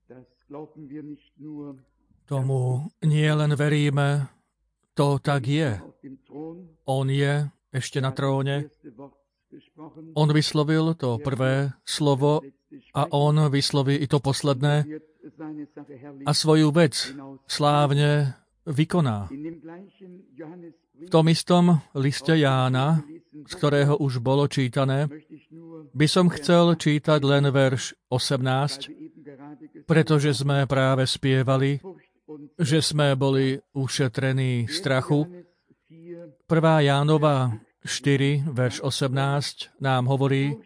Tomu nie len veríme, to tak je. On je ešte na tróne. On vyslovil to prvé slovo a on vysloví i to posledné a svoju vec slávne vykoná. V tom istom liste Jána, z ktorého už bolo čítané, by som chcel čítať len verš 18, pretože sme práve spievali, že sme boli ušetrení strachu. 1. Jánova 4, verš 18 nám hovorí,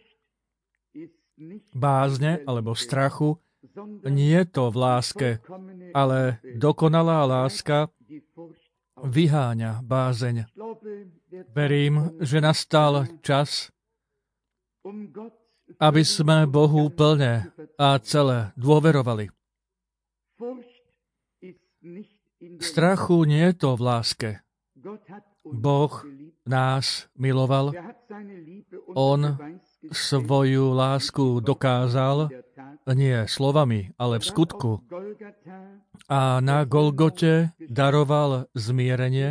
bázne alebo strachu nie je to v láske, ale dokonalá láska vyháňa bázeň. Verím, že nastal čas, aby sme Bohu plne a celé dôverovali. Strachu nie je to v láske. Boh nás miloval. On svoju lásku dokázal nie slovami, ale v skutku. A na Golgote daroval zmierenie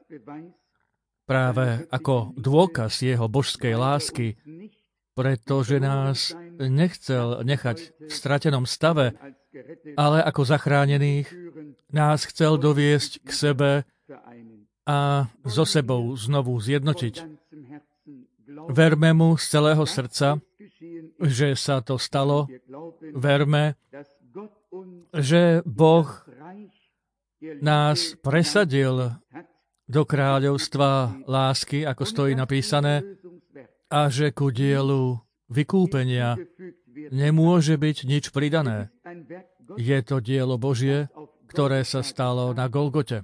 práve ako dôkaz jeho božskej lásky, pretože nás nechcel nechať v stratenom stave, ale ako zachránených nás chcel doviesť k sebe a so sebou znovu zjednotiť. Verme mu z celého srdca, že sa to stalo. Verme, že Boh nás presadil do kráľovstva lásky, ako stojí napísané, a že ku dielu vykúpenia nemôže byť nič pridané. Je to dielo Božie, ktoré sa stalo na Golgote.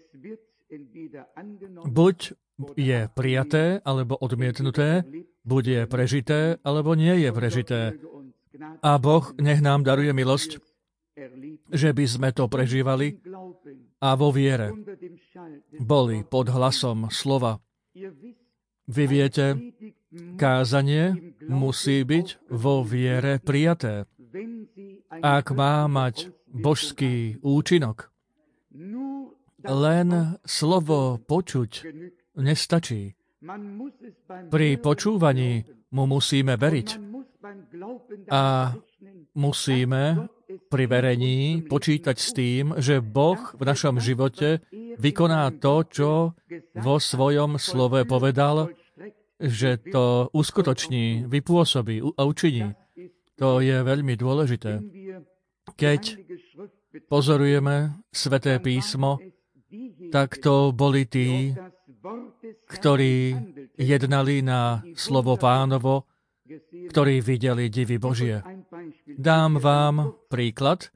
Buď je prijaté, alebo odmietnuté, buď je prežité, alebo nie je prežité. A Boh nech nám daruje milosť, že by sme to prežívali a vo viere boli pod hlasom slova. Vy viete, kázanie musí byť vo viere prijaté, ak má mať božský účinok. Len slovo počuť nestačí. Pri počúvaní mu musíme veriť a musíme pri verení počítať s tým, že Boh v našom živote vykoná to, čo vo svojom slove povedal, že to uskutoční, vypôsobí a učiní. To je veľmi dôležité. Keď pozorujeme Sväté písmo, tak to boli tí, ktorí jednali na slovo Pánovo, ktorí videli divy Božie. Dám vám príklad,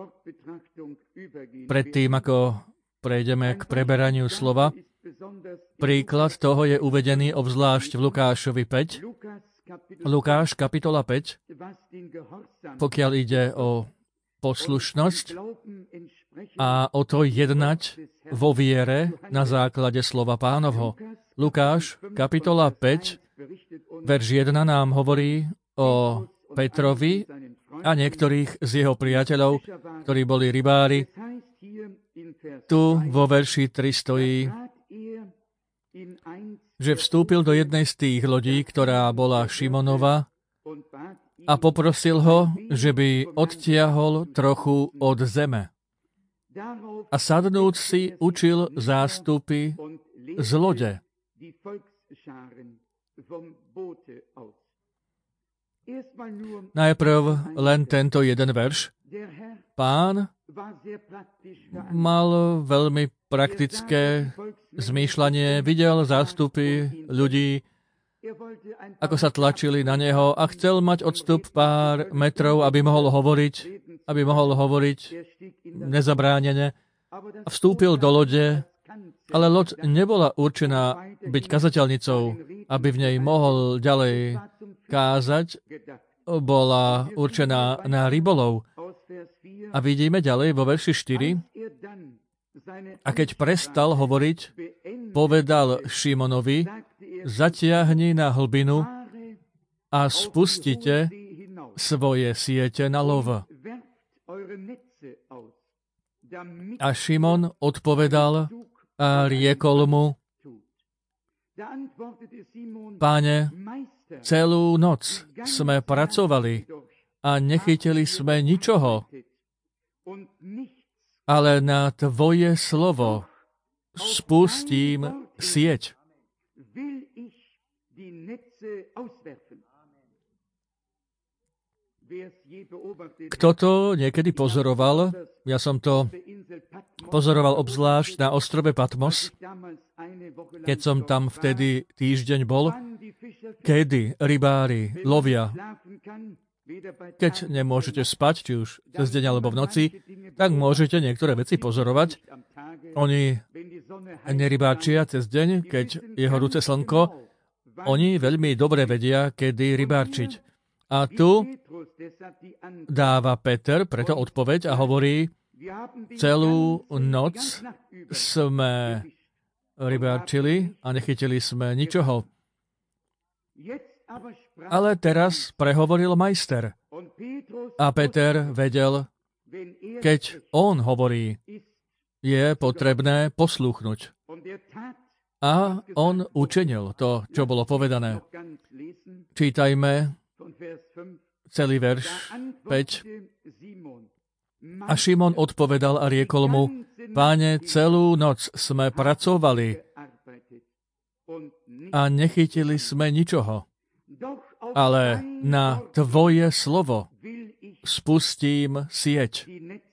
predtým ako prejdeme k preberaniu slova. Príklad toho je uvedený obzvlášť v Lukášovi 5. Lukáš, kapitola 5, pokiaľ ide o poslušnosť a o to jednať vo viere na základe slova Pánovho. Lukáš, kapitola 5, verš 1 nám hovorí o Petrovi a niektorých z jeho priateľov, ktorí boli rybári. Tu vo verši 3 stojí, že vstúpil do jednej z tých lodí, ktorá bola Šimonova, a poprosil ho, že by odtiahol trochu od zeme. A sadnúc si učil zástupy z lode. Najprv len tento jeden verš. Pán mal veľmi praktické zmýšľanie, videl zástupy ľudí, ako sa tlačili na neho a chcel mať odstup pár metrov, aby mohol hovoriť nezabránene. A vstúpil do lode, ale loď nebola určená byť kazateľnicou, aby v nej mohol ďalej kázať, bola určená na rybolov. A vidíme ďalej vo verši 4, a keď prestal hovoriť, povedal Šimonovi, zatiahni na hlbinu a spustite svoje siete na lov. A Šimon odpovedal a riekol mu: Páne, celú noc sme pracovali a nechytili sme ničoho, ale na Tvoje slovo spustím sieť. Kto to niekedy pozoroval? Ja som to pozoroval obzvlášť na ostrove Patmos, keď som tam vtedy týždeň bol, kedy rybári lovia. Keď nemôžete spať, či už cez deň alebo v noci, tak môžete niektoré veci pozorovať. Oni nerybáčia cez deň, keď je horúce slnko. Oni veľmi dobre vedia, kedy rybárčiť. A tu dáva Peter preto odpoveď a hovorí: celú noc sme rybárčili a nechytili sme ničoho. Ale teraz prehovoril majster. A Peter vedel, keď on hovorí, je potrebné poslúchnuť. A on učinil to, čo bolo povedané. Čítajme celý verš 5. A Šimon odpovedal a riekol mu: Páne, celú noc sme pracovali a nechytili sme ničoho, ale na Tvoje slovo spustím sieť.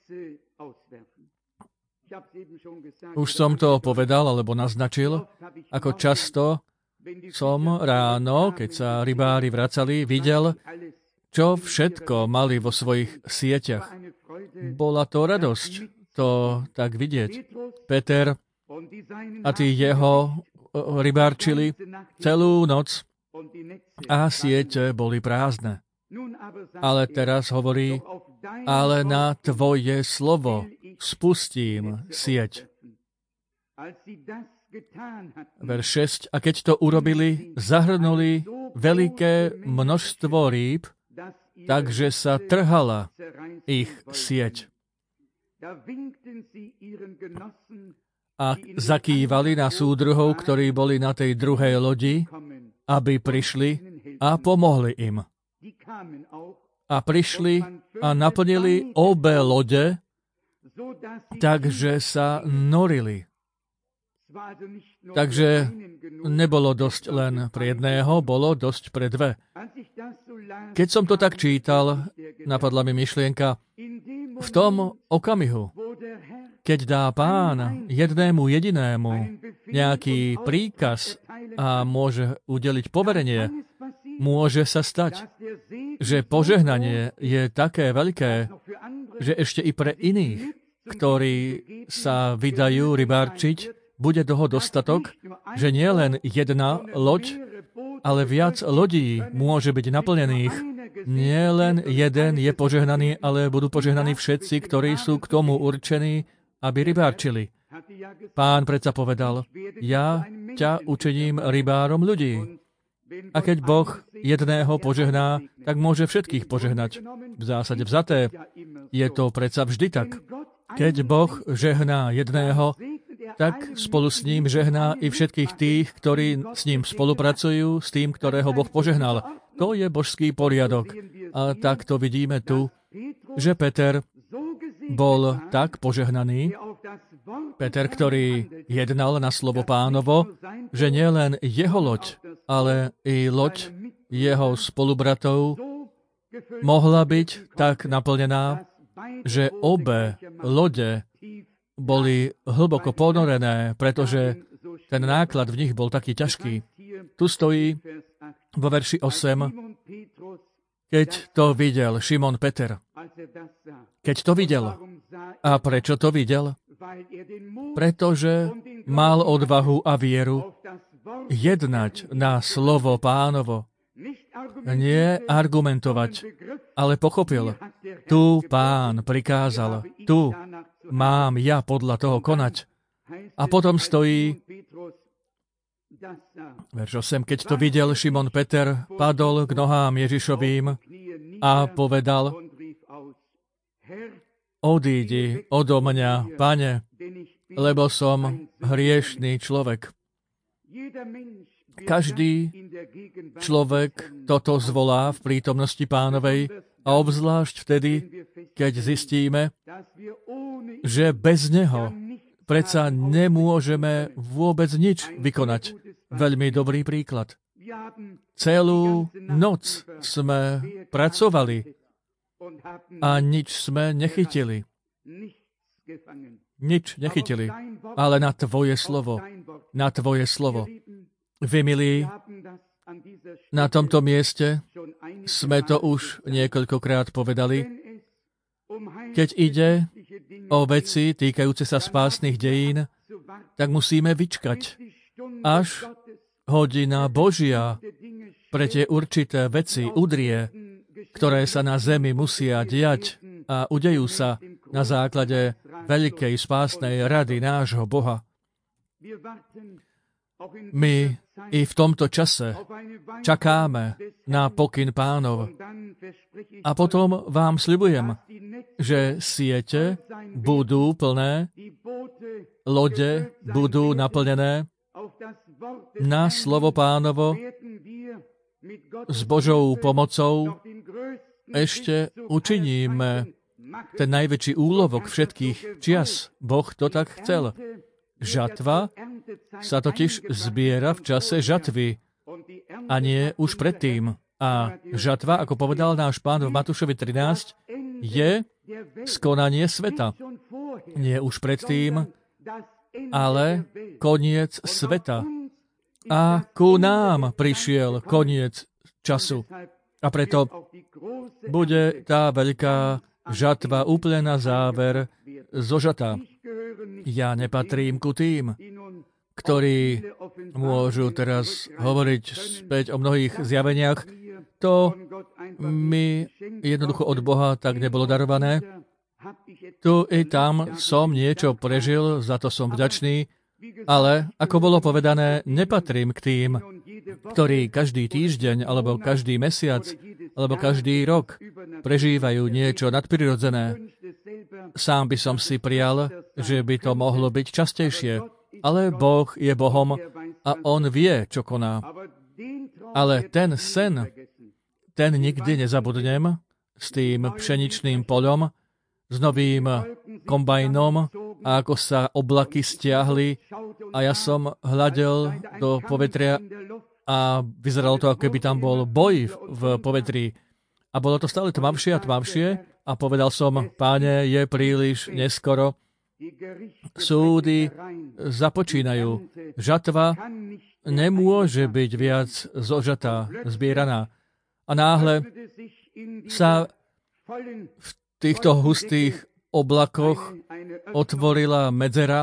Už som to povedal, alebo naznačil, ako často som ráno, keď sa rybári vracali, videl, čo všetko mali vo svojich sieťach. Bola to radosť, to tak vidieť. Peter a tí jeho rybárčili celú noc a siete boli prázdne. Ale teraz hovorí: ale na Tvoje slovo spustím sieť. Verš 6. A keď to urobili, zahrnuli veľké množstvo rýb, takže sa trhala ich sieť. A zakývali na súdruhov, ktorí boli na tej druhej lodi, aby prišli a pomohli im. A prišli a naplnili obe lode, takže sa norili. Takže nebolo dosť len pre jedného, bolo dosť pre dve. Keď som to tak čítal, napadla mi myšlienka: v tom okamihu, keď dá Pán jednému jedinému nejaký príkaz a môže udeliť poverenie, môže sa stať, že požehnanie je také veľké, že ešte i pre iných, ktorí sa vydajú rybárčiť, bude toho dostatok, že nie len jedna loď, ale viac lodí môže byť naplnených. Nie len jeden je požehnaný, ale budú požehnaní všetci, ktorí sú k tomu určení, aby rybárčili. Pán predsa povedal: ja ťa učiním rybárom ľudí. A keď Boh jedného požehná, tak môže všetkých požehnať. V zásade vzaté je to predsa vždy tak. Keď Boh žehná jedného, tak spolu s ním žehná i všetkých tých, ktorí s ním spolupracujú, s tým, ktorého Boh požehnal. To je božský poriadok. A tak to vidíme tu, že Peter bol tak požehnaný, Peter, ktorý jednal na slovo Pánovo, že nielen jeho loď, ale i loď jeho spolubratov mohla byť tak naplnená, že obe lode boli hlboko ponorené, pretože ten náklad v nich bol taký ťažký. Tu stojí vo verši 8, keď to videl Šimon Peter. Keď to videl. A prečo to videl? Pretože mal odvahu a vieru jednať na slovo Pánovo. Nie argumentovať, ale pochopil. Tu Pán prikázal, tu mám ja podľa toho konať. A potom stojí verš 8. Keď to videl Šimon Peter, padol k nohám Ježišovým a povedal: odídi odo mňa, Pane, lebo som hriešný človek. Každý človek toto zvolá v prítomnosti Pánovej a obzvlášť vtedy, keď zistíme, že bez Neho predsa nemôžeme vôbec nič vykonať. Veľmi dobrý príklad. Celú noc sme pracovali a nič sme nechytili. Nič nechytili, ale na Tvoje slovo. Na Tvoje slovo. Vy, milí, na tomto mieste sme to už niekoľkokrát povedali. Keď ide o veci týkajúce sa spásnych dejín, tak musíme vyčkať, až hodina Božia pre tie určité veci udrie, ktoré sa na zemi musia diať a udejú sa na základe veľkej spásnej rady nášho Boha. My i v tomto čase čakáme na pokyn Pánov. A potom vám sľubujem, že siete budú plné, lode budú naplnené, na slovo Pánovo s Božou pomocou ešte učiníme ten najväčší úlovok všetkých čias. Boh to tak chcel. Žatva sa totiž zbiera v čase žatvy a nie už predtým. A žatva, ako povedal náš Pán v Matúšovi 13, je skonanie sveta. Nie už predtým, ale koniec sveta. A ku nám prišiel koniec času. A preto bude tá veľká žatva úplne na záver zožatá. Ja nepatrím ku tým, ktorí môžu teraz hovoriť späť o mnohých zjaveniach. To mi jednoducho od Boha tak nebolo darované. Tu i tam som niečo prežil, za to som vďačný, ale, ako bolo povedané, nepatrím k tým, ktorí každý týždeň, alebo každý mesiac, alebo každý rok prežívajú niečo nadprirodzené. Sám by som si prijal, že by to mohlo byť častejšie, ale Boh je Bohom a On vie, čo koná. Ale ten sen, ten nikdy nezabudnem, s tým pšeničným poľom, s novým kombajnom a ako sa oblaky stiahli a ja som hľadel do povetria a vyzeralo to, ako keby tam bol boj v povetrí. A bolo to stále tmavšie a tmavšie a povedal som, Páne, je príliš neskoro. Súdy započínajú. Žatva nemôže byť viac zožatá, zbieraná. A náhle sa v týchto hustých oblakoch otvorila medzera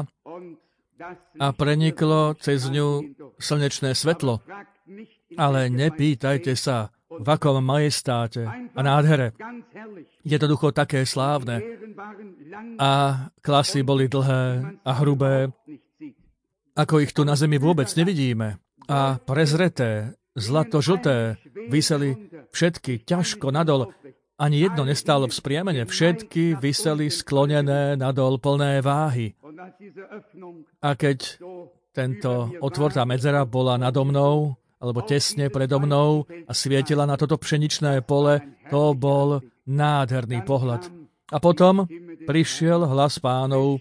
a preniklo cez ňu slnečné svetlo. Ale nepýtajte sa, v akom majestáte a nádhere. Jednoducho také slávne. A klasy boli dlhé a hrubé, ako ich tu na zemi vôbec nevidíme. A prezreté, zlato-žlté, viseli všetky ťažko nadol. Ani jedno nestálo v spriamene. Všetky viseli sklonené nadol plné váhy. A keď tento otvor, tá medzera bola nado mnou, alebo tesne predo mnou a svietila na toto pšeničné pole, to bol nádherný pohľad. A potom prišiel hlas Pánov,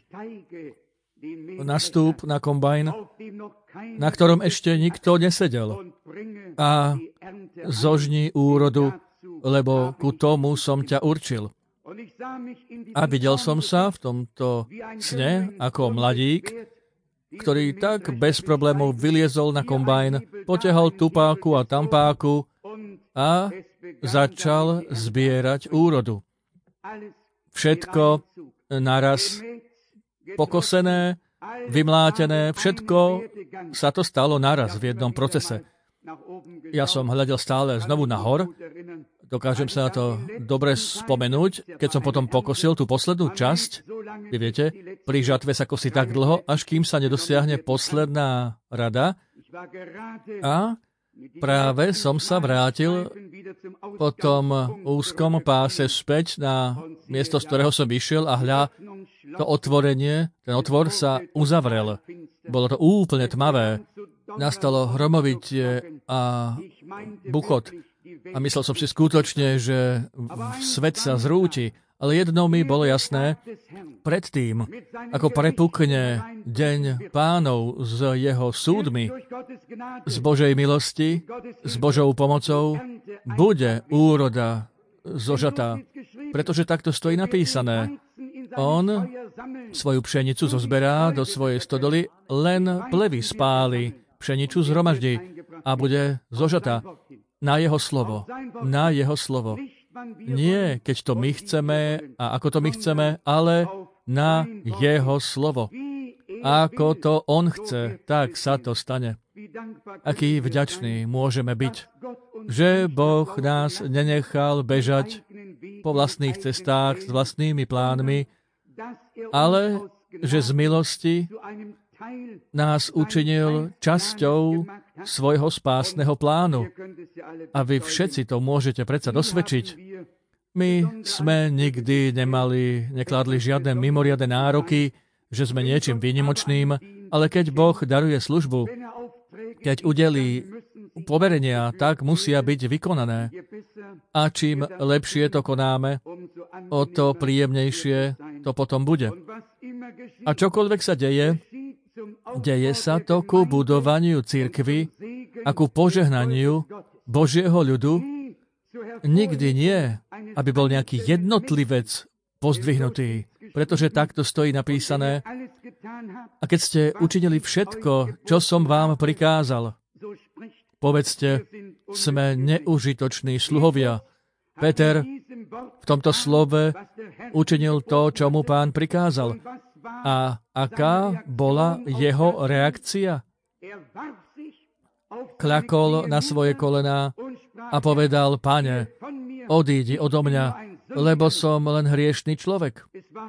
nastúp na kombajn, na ktorom ešte nikto nesedel. A zožni úrodu, lebo ku tomu som ťa určil. A videl som sa v tomto sne ako mladík, ktorý tak bez problémov vyliezol na kombajn, potiahol tupáku a tampáku a začal zbierať úrodu. Všetko naraz pokosené, vymlátené, všetko sa to stalo naraz v jednom procese. Ja som hľadel stále znovu nahor, dokážem sa na to dobre spomenúť, keď som potom pokosil tú poslednú časť. Vy viete, pri žatve sa kosí tak dlho, až kým sa nedosiahne posledná rada. A Práve som sa vrátil po tom úzkom páse späť na miesto, z ktorého som vyšiel a hľa, to otvorenie, ten otvor sa uzavrel. Bolo to úplne tmavé. Nastalo hromovitie a buchot. A myslel som si skutočne, že svet sa zrúti. Ale jedno mi bolo jasné, predtým, ako prepukne deň Pánov s jeho súdmi, z Božej milosti, s Božou pomocou, bude úroda zožatá. Pretože takto stojí napísané. On svoju pšenicu zozberá do svojej stodoly, len plevy spáli, pšenicu zhromaždí a bude zožatá na jeho slovo. Na jeho slovo. Nie, keď to my chceme a ako to my chceme, ale na jeho slovo. Ako to on chce, tak sa to stane. Aký vďačný môžeme byť, že Boh nás nenechal bežať po vlastných cestách s vlastnými plánmi, ale že z milosti nás učinil časťou svojho spásneho plánu. A vy všetci to môžete predsa dosvedčiť. My sme nikdy nekladli žiadne mimoriadne nároky, že sme niečím výnimočným, ale keď Boh daruje službu, keď udelí poverenia, tak musia byť vykonané. A čím lepšie to konáme, o to príjemnejšie to potom bude. A čokoľvek sa deje, deje sa to ku budovaniu cirkvi a ku požehnaniu Božieho ľudu. Nikdy nie, aby bol nejaký jednotlivec pozdvihnutý, pretože takto stojí napísané. A keď ste učinili všetko, čo som vám prikázal, povedzte, sme neužitoční sluhovia. Peter v tomto slove učinil to, čo mu Pán prikázal. A aká bola jeho reakcia? Kľakol na svoje kolená a povedal: Pane, odídi odo mňa, lebo som len hriešný človek.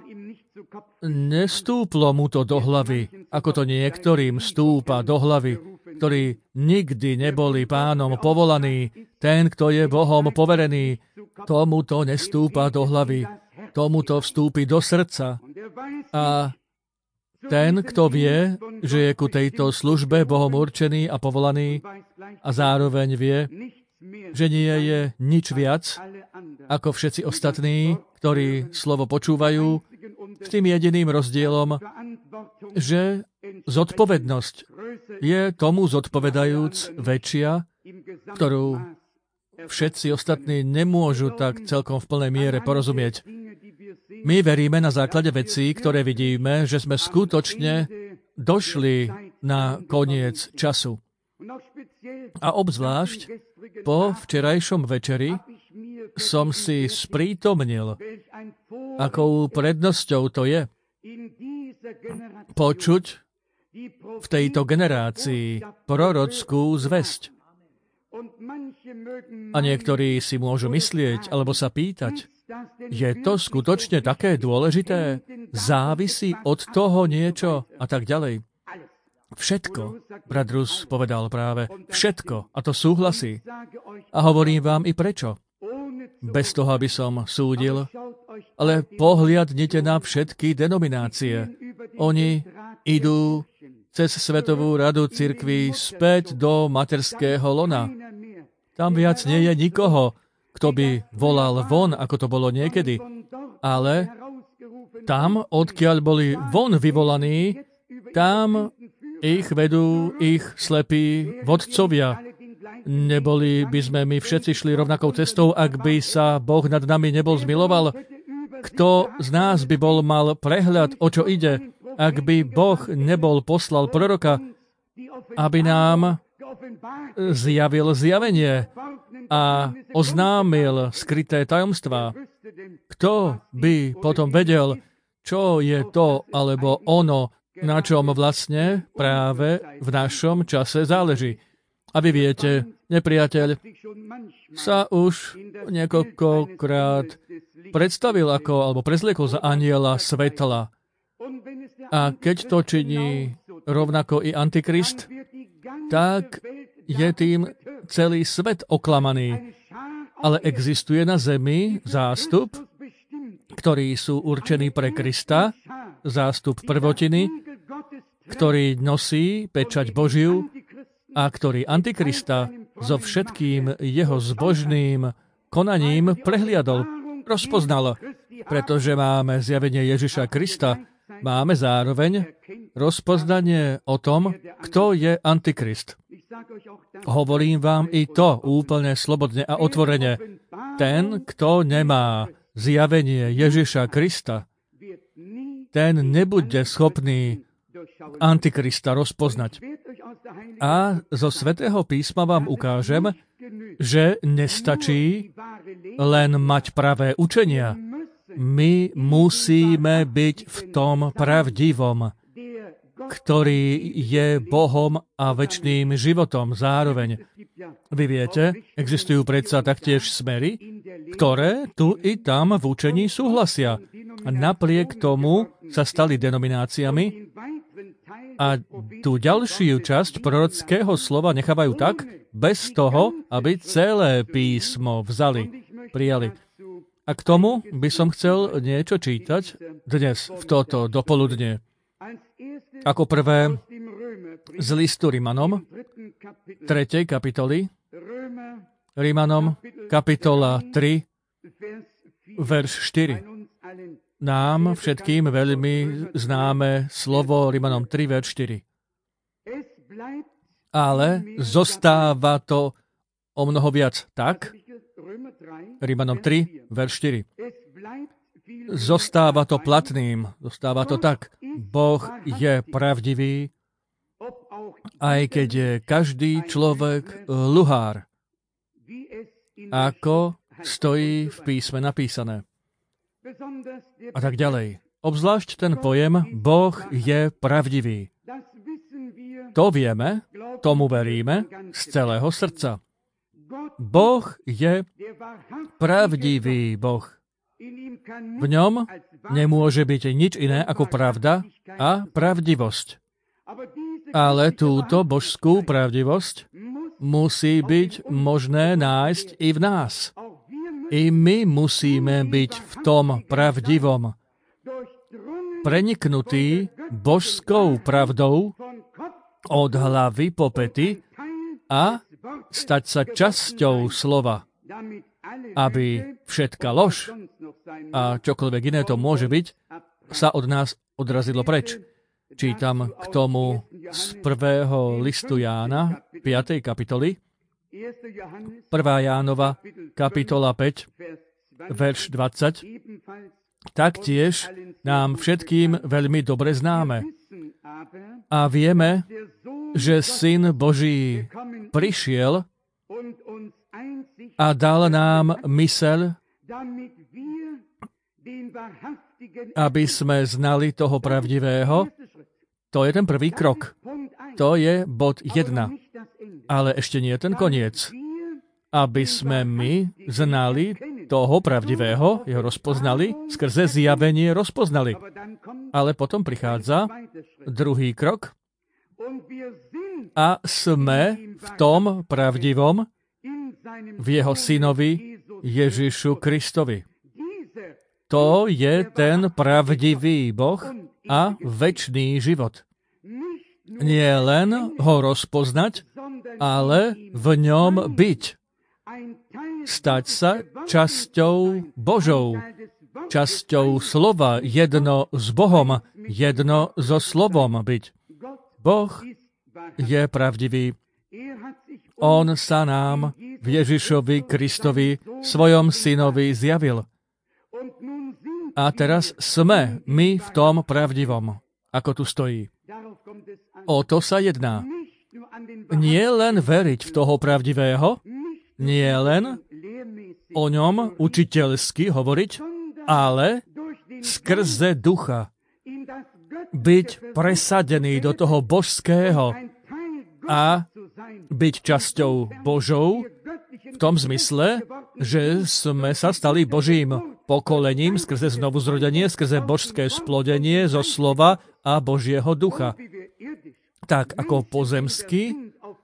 Nestúplo mu to do hlavy, ako to niektorým stúpa do hlavy, ktorí nikdy neboli Pánom povolaní. Ten, kto je Bohom poverený, tomu to nestúpa do hlavy, tomu to vstúpi do srdca. A ten, kto vie, že je ku tejto službe Bohom určený a povolaný a zároveň vie, že nie je nič viac ako všetci ostatní, ktorí slovo počúvajú, s tým jediným rozdielom, že zodpovednosť je tomu zodpovedajúc väčšia, ktorú všetci ostatní nemôžu tak celkom v plnej miere porozumieť. My veríme na základe vecí, ktoré vidíme, že sme skutočne došli na koniec času. A obzvlášť po včerajšom večeri som si sprítomnil, akou prednosťou to je počuť v tejto generácii prorockú zvesť. A niektorí si môžu myslieť alebo sa pýtať, je to skutočne také dôležité? Závisí od toho niečo a tak ďalej. Všetko, brat Rus povedal práve, všetko, a to súhlasí. A hovorím vám i prečo. Bez toho, aby som súdil, ale pohliadnite na všetky denominácie. Oni idú cez Svetovú radu cirkví späť do materského lona. Tam viac nie je nikoho, kto by volal von, ako to bolo niekedy. Ale tam, odkiaľ boli von vyvolaní, tam ich vedú ich slepí vodcovia. Neboli by sme my všetci šli rovnakou cestou, ak by sa Boh nad nami nebol zmiloval? Kto z nás by bol mal prehľad, o čo ide, ak by Boh nebol poslal proroka, aby nám zjavil zjavenie a oznámil skryté tajomstvá? Kto by potom vedel, čo je to alebo ono, na čom vlastne práve v našom čase záleží? A vy viete, nepriateľ sa už niekoľkokrát predstavil alebo prezliekol za anjela svetla. A keď to činí rovnako i Antikrist, tak je tým celý svet oklamaný. Ale existuje na zemi zástup, ktorí sú určení pre Krista, zástup prvotiny, ktorý nosí pečať Božiu a ktorý Antikrista so všetkým jeho zbožným konaním prehliadol, rozpoznal. Pretože máme zjavenie Ježiša Krista, máme zároveň rozpoznanie o tom, kto je Antikrist. Hovorím vám i to úplne slobodne a otvorene. Ten, kto nemá zjavenie Ježiša Krista, ten nebude schopný Antikrista rozpoznať. A zo Svätého písma vám ukážem, že nestačí len mať pravé učenia. My musíme byť v tom pravdivom, ktorý je Bohom a večným životom zároveň. Vy viete, existujú predsa taktiež smery, ktoré tu i tam v učení súhlasia. A napriek tomu sa stali denomináciami a tú ďalšiu časť prorockého slova nechávajú tak, bez toho, aby celé písmo prijali. A k tomu by som chcel niečo čítať dnes, v toto dopoludne. Ako prvé z listu Rimanom, 3. kapitoly, Rimanom, kapitola 3, verš 4. Nám všetkým veľmi známe slovo Rimanom 3, verš 4. Ale zostáva to o mnoho viac tak, Rimanom 3, verš 4. Zostáva to platným, zostáva to tak. Boh je pravdivý, aj keď je každý človek luhár, ako stojí v písme napísané. A tak ďalej. Obzvlášť ten pojem Boh je pravdivý. To vieme, tomu veríme z celého srdca. Boh je pravdivý Boh. V ňom nemôže byť nič iné ako pravda a pravdivosť. Ale túto božskú pravdivosť musí byť možné nájsť i v nás. I my musíme byť v tom pravdivom, preniknutí božskou pravdou od hlavy po pety a stať sa časťou slova, aby všetka lož a čokoľvek iné to môže byť, sa od nás odrazilo preč. Čítam k tomu z 1. listu Jána, 5. kapitoly, 1. Jánova, kapitola 5, verš 20, taktiež nám všetkým veľmi dobre známe. A vieme, že Syn Boží prišiel a dal nám myseľ, aby sme znali toho pravdivého. To je ten prvý krok. To je bod 1. Ale ešte nie je ten koniec. Aby sme my znali toho pravdivého, jeho rozpoznali, skrze zjavenie rozpoznali. Ale potom prichádza druhý krok a sme v tom pravdivom, v jeho synovi Ježišu Kristovi. To je ten pravdivý Boh a večný život. Nie len ho rozpoznať, ale v ňom byť. Stať sa časťou Božou, časťou slova, jedno s Bohom, jedno so slovom byť. Boh je pravdivý. On sa nám v Ježišovi Kristovi, svojom synovi, zjavil. A teraz sme my v tom pravdivom, ako tu stojí. O to sa jedná. Nie len veriť v toho pravdivého, nie len o ňom učiteľsky hovoriť, ale skrze ducha byť presadený do toho božského a byť časťou Božou v tom zmysle, že sme sa stali Božím pokolením skrze znovuzrodenie, skrze božské splodenie zo slova a Božieho ducha. Tak ako pozemskí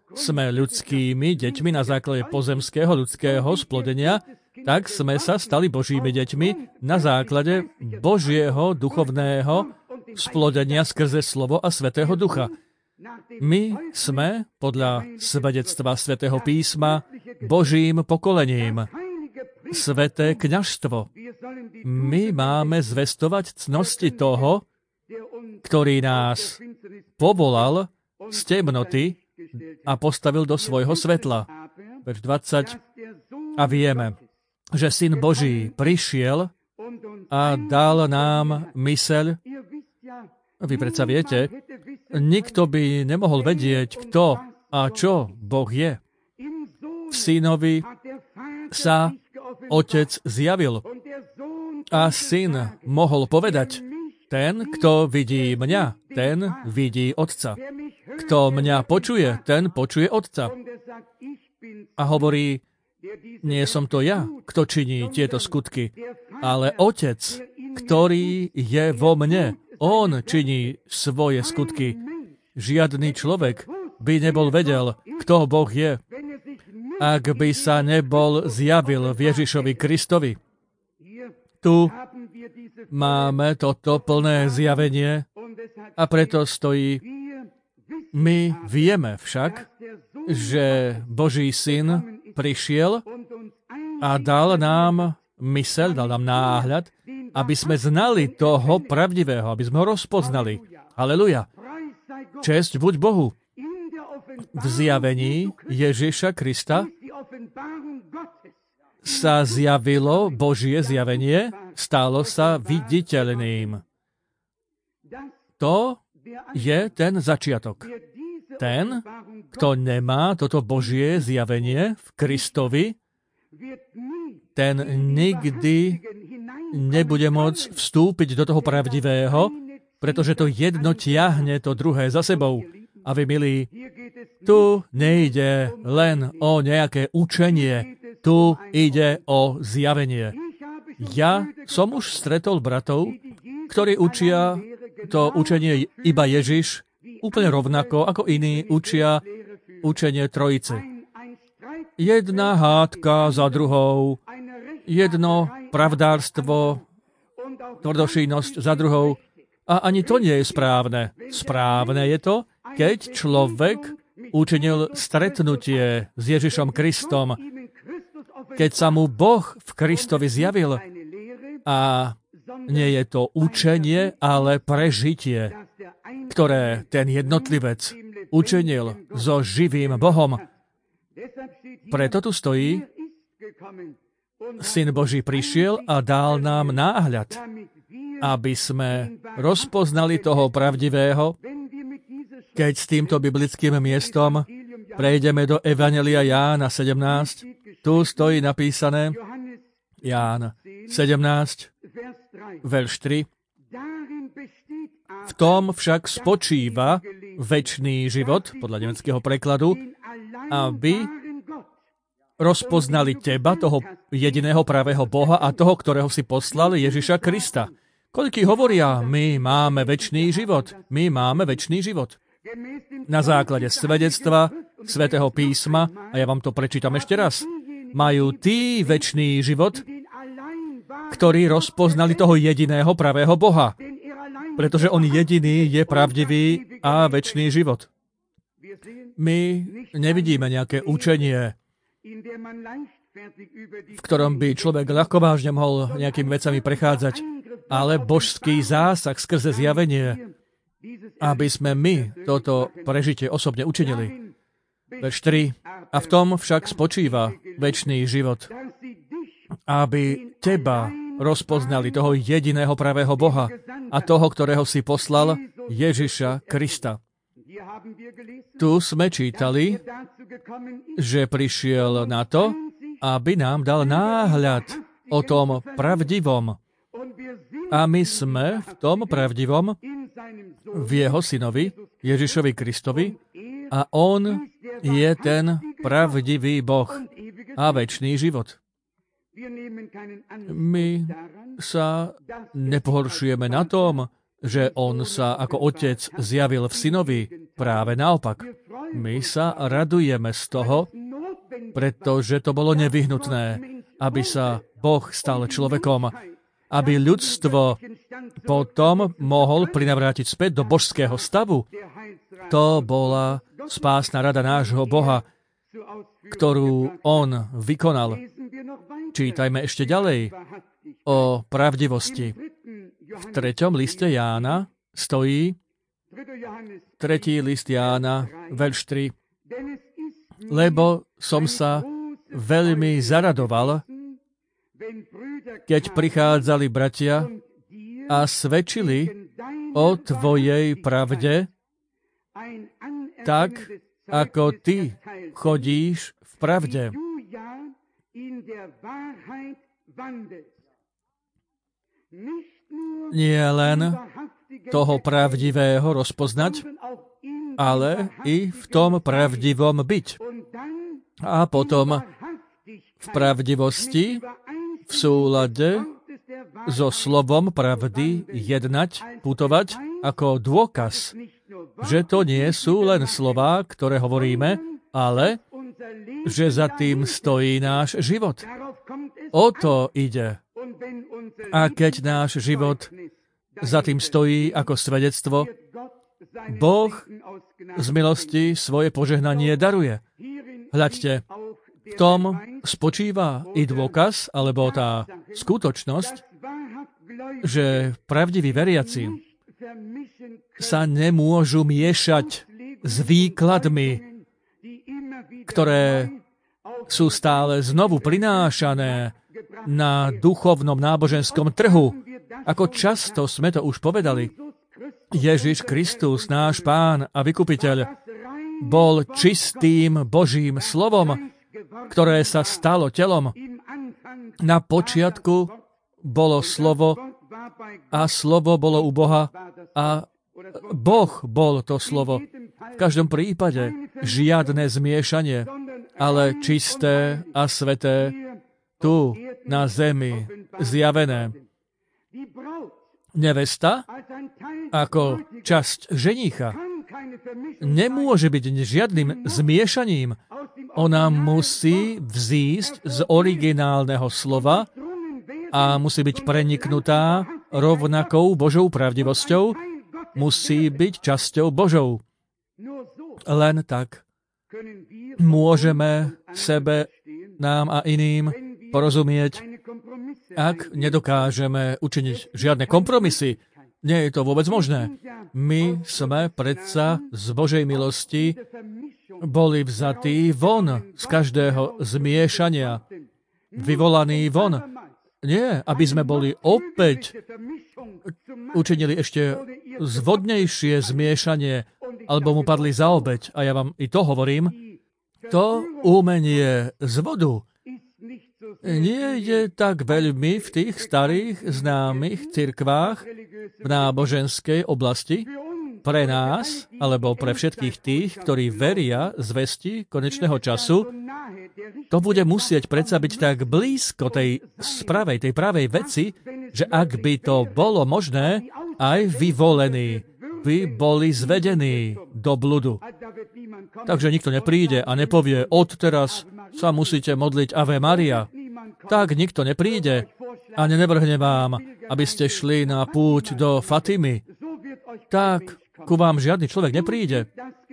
sme ľudskými deťmi na základe pozemského ľudského splodenia, tak sme sa stali Božími deťmi na základe Božieho duchovného splodenia skrze slovo a Svätého Ducha. My sme, podľa svedectva Svätého písma, Božím pokolením, Sväté kňazstvo. My máme zvestovať cnosti toho, ktorý nás povolal z temnoty a postavil do svojho svetla. Verš 20. A vieme, že Syn Boží prišiel a dal nám myseľ. Vy predsa viete, nikto by nemohol vedieť, kto a čo Boh je. V Synovi sa Otec zjavil a Syn mohol povedať, ten, kto vidí mňa, ten vidí Otca. Kto mňa počuje, ten počuje Otca. A hovorí, nie som to ja, kto činí tieto skutky, ale Otec, ktorý je vo mne. On činí svoje skutky. Žiadny človek by nebol vedel, kto Boh je, ak by sa nebol zjavil v Ježišovi Kristovi. Tu máme toto plné zjavenie a preto stojí. My vieme však, že Boží Syn prišiel a dal nám myseľ, dal nám náhľad, aby sme znali toho pravdivého, aby sme ho rozpoznali. Haleluja. Česť buď Bohu. V zjavení Ježiša Krista sa zjavilo Božie zjavenie, stalo sa viditeľným. To je ten začiatok. Ten, kto nemá toto Božie zjavenie v Kristovi, ten nikdy nebude môcť vstúpiť do toho pravdivého, pretože to jedno tiahne to druhé za sebou. A vy, milí, tu nejde len o nejaké učenie, tu ide o zjavenie. Ja som už stretol bratov, ktorí učia to učenie iba Ježiš úplne rovnako, ako iní učia učenie Trojice. Jedna hádka za druhou, jedno pravdárstvo, tvrdošínosť za druhou. A ani to nie je správne. Správne je to, keď človek učinil stretnutie s Ježišom Kristom, keď sa mu Boh v Kristovi zjavil. A nie je to učenie, ale prežitie, ktoré ten jednotlivec učinil so živým Bohom. Preto tu stojí, Syn Boží prišiel a dal nám náhľad, aby sme rozpoznali toho pravdivého. Keď s týmto biblickým miestom prejdeme do Evanjelia Jána 17, tu stojí napísané Ján 17, verš 3. V tom však spočíva večný život, podľa nemeckého prekladu, aby rozpoznali teba, toho jediného pravého Boha a toho, ktorého si poslal, Ježiša Krista. Koľký hovoria, my máme večný život. My máme večný život. Na základe svedectva Svätého písma, a ja vám to prečítam ešte raz, majú tí večný život, ktorí rozpoznali toho jediného pravého Boha. Pretože on jediný je pravdivý a večný život. My nevidíme nejaké učenie, v ktorom by človek ľahkovážne mohol nejakými vecami prechádzať, ale božský zásah skrze zjavenie, aby sme my toto prežitie osobne učinili. Verš 3. A v tom však spočíva večný život, aby teba rozpoznali toho jediného pravého Boha a toho, ktorého si poslal, Ježiša Krista. Tu sme čítali, že prišiel na to, aby nám dal náhľad o tom pravdivom. A my sme v tom pravdivom v jeho synovi, Ježišovi Kristovi, a on je ten pravdivý Boh a večný život. My sa nepohoršujeme na tom, že on sa ako otec zjavil v synovi, Práve naopak. My sa radujeme z toho, pretože to bolo nevyhnutné, aby sa Boh stal človekom, aby ľudstvo potom mohol prinavrátiť späť do božského stavu. To bola spásna rada nášho Boha, ktorú on vykonal. Čítajme ešte ďalej o pravdivosti. V 3. liste Jána stojí 3. list Jána, verš 3. Lebo som sa veľmi zaradoval, keď prichádzali bratia a svedčili o tvojej pravde, tak ako ty chodíš v pravde. Nie len toho pravdivého rozpoznať, ale i v tom pravdivom byť. A potom v pravdivosti, v súlade so slovom pravdy jednať, putovať ako dôkaz, že to nie sú len slová, ktoré hovoríme, ale že za tým stojí náš život. O to ide. A keď náš život za tým stojí ako svedectvo, Boh z milosti svoje požehnanie daruje. Hľaďte, v tom spočíva i dôkaz, alebo tá skutočnosť, že pravdiví veriaci sa nemôžu miešať s výkladmi, ktoré sú stále znovu prinášané na duchovnom náboženskom trhu. Ako často sme to už povedali, Ježiš Kristus, náš Pán a Vykupiteľ, bol čistým Božím slovom, ktoré sa stalo telom. Na počiatku bolo slovo a slovo bolo u Boha a Boh bol to slovo. V každom prípade žiadne zmiešanie, ale čisté a sveté tu na zemi zjavené. Nevesta ako časť ženícha nemôže byť žiadnym zmiešaním. Ona musí vzísť z originálneho slova a musí byť preniknutá rovnakou Božou pravdivosťou, musí byť časťou Božou. Len tak môžeme sebe, nám a iným porozumieť, ak nedokážeme učiniť žiadne kompromisy. Nie je to vôbec možné. My sme predsa z Božej milosti boli vzatí von z každého zmiešania, vyvolaní von. Nie, aby sme boli opäť učinili ešte zvodnejšie zmiešanie, alebo mu padli za obeť. A ja vám i to hovorím, to umenie z vodu nie je tak veľmi v tých starých známych cirkvách v náboženskej oblasti pre nás, alebo pre všetkých tých, ktorí veria zvesti konečného času. To bude musieť predsa byť tak blízko tej pravej veci, že ak by to bolo možné, aj vyvolení by boli zvedení do bludu. Takže nikto nepríde a nepovie, odteraz sa musíte modliť Ave Maria. Tak nikto nepríde a nenavrhne vám, aby ste šli na púť do Fatimy. Tak ku vám žiadny človek nepríde.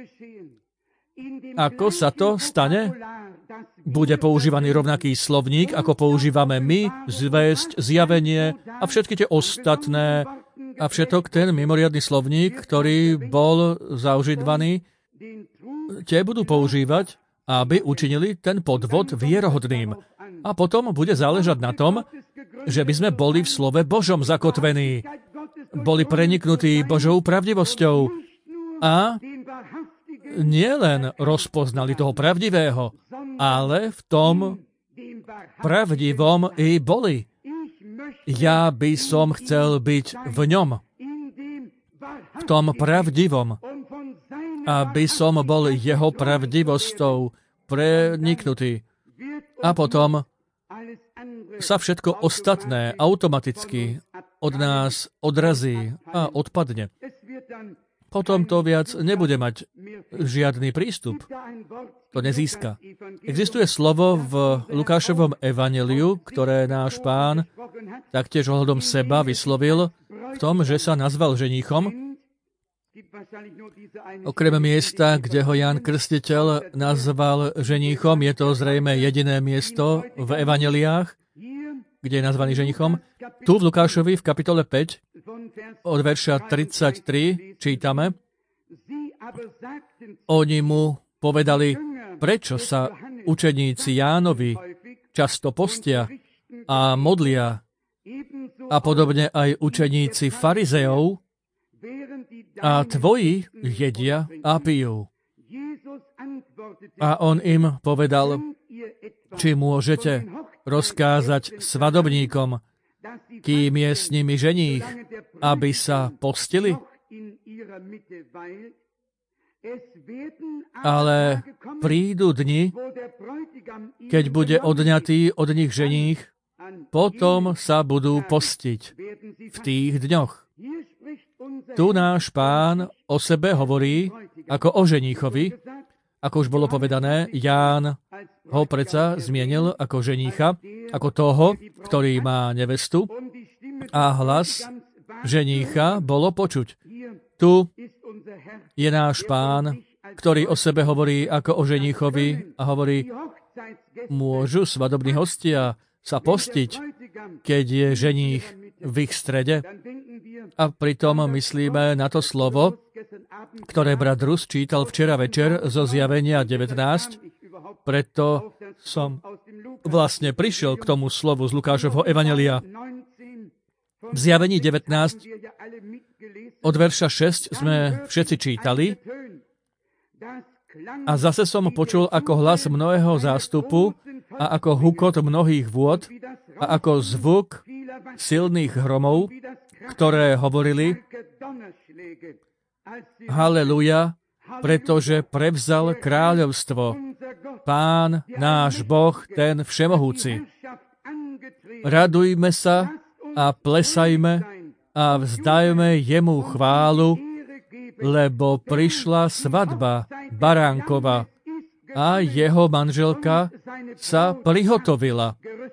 Ako sa to stane? Bude používaný rovnaký slovník, ako používame my, zvesť, zjavenie a všetky tie ostatné a všetok ten mimoriadny slovník, ktorý bol zaužívaný, tie budú používať, aby učinili ten podvod vierohodným. A potom bude záležať na tom, že by sme boli v slove Božom zakotvení, boli preniknutí Božou pravdivosťou a nielen rozpoznali toho pravdivého, ale v tom pravdivom i boli. Ja by som chcel byť v ňom, v tom pravdivom, aby som bol jeho pravdivosťou preniknutý. A potom sa všetko ostatné automaticky od nás odrazí a odpadne. Potom to viac nebude mať žiadny prístup. To nezíska. Existuje slovo v Lukášovom evanjeliu, ktoré náš Pán taktiež ohľadom seba vyslovil v tom, že sa nazval ženíchom. Okrem miesta, kde ho Ján Krstiteľ nazval ženíchom, je to zrejme jediné miesto v evanjeliách, kde je nazvaný ženíchom. Tu v Lukášovi v kapitole 5 od verša 33 čítame: Oni mu povedali, prečo sa učeníci Jánovi často postia a modlia a podobne aj učeníci farizeov a tvoji jedia a pijú. A on im povedal, či môžete rozkázať svadobníkom, kým je s nimi ženích, aby sa postili? Ale prídu dni, keď bude odňatý od nich ženích, potom sa budú postiť v tých dňoch. Tu náš Pán o sebe hovorí ako o ženíchovi. Ako už bolo povedané, Ján ho predsa zmienil ako ženícha, ako toho, ktorý má nevestu, a hlas ženícha bolo počuť. Tu je náš Pán, ktorý o sebe hovorí ako o ženíchovi a hovorí, môžu svadobní hostia sa postiť, keď je ženích v ich strede? A pritom myslíme na to slovo, ktoré brat Rus čítal včera večer zo Zjavenia 19, preto som vlastne prišiel k tomu slovu z Lukášovho evanjelia. V Zjavení 19 od verša 6 sme všetci čítali a zase som počul ako hlas mnohého zástupu a ako hukot mnohých vôd a ako zvuk silných hromov, ktoré hovorili Haleluja, pretože prevzal kráľovstvo Pán náš Boh, ten všemohúci. Radujme sa a plesajme a vzdajme jemu chválu, lebo prišla svadba baránkova a jeho manželka sa prihotovila.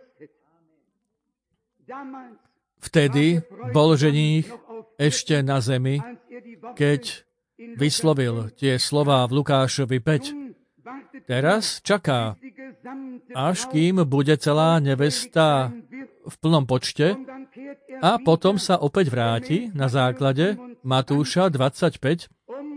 Vtedy bol ženích ešte na zemi, keď vyslovil tie slová v Lukášovi 5. Teraz čaká, až kým bude celá nevesta v plnom počte a potom sa opäť vráti na základe Matúša 25,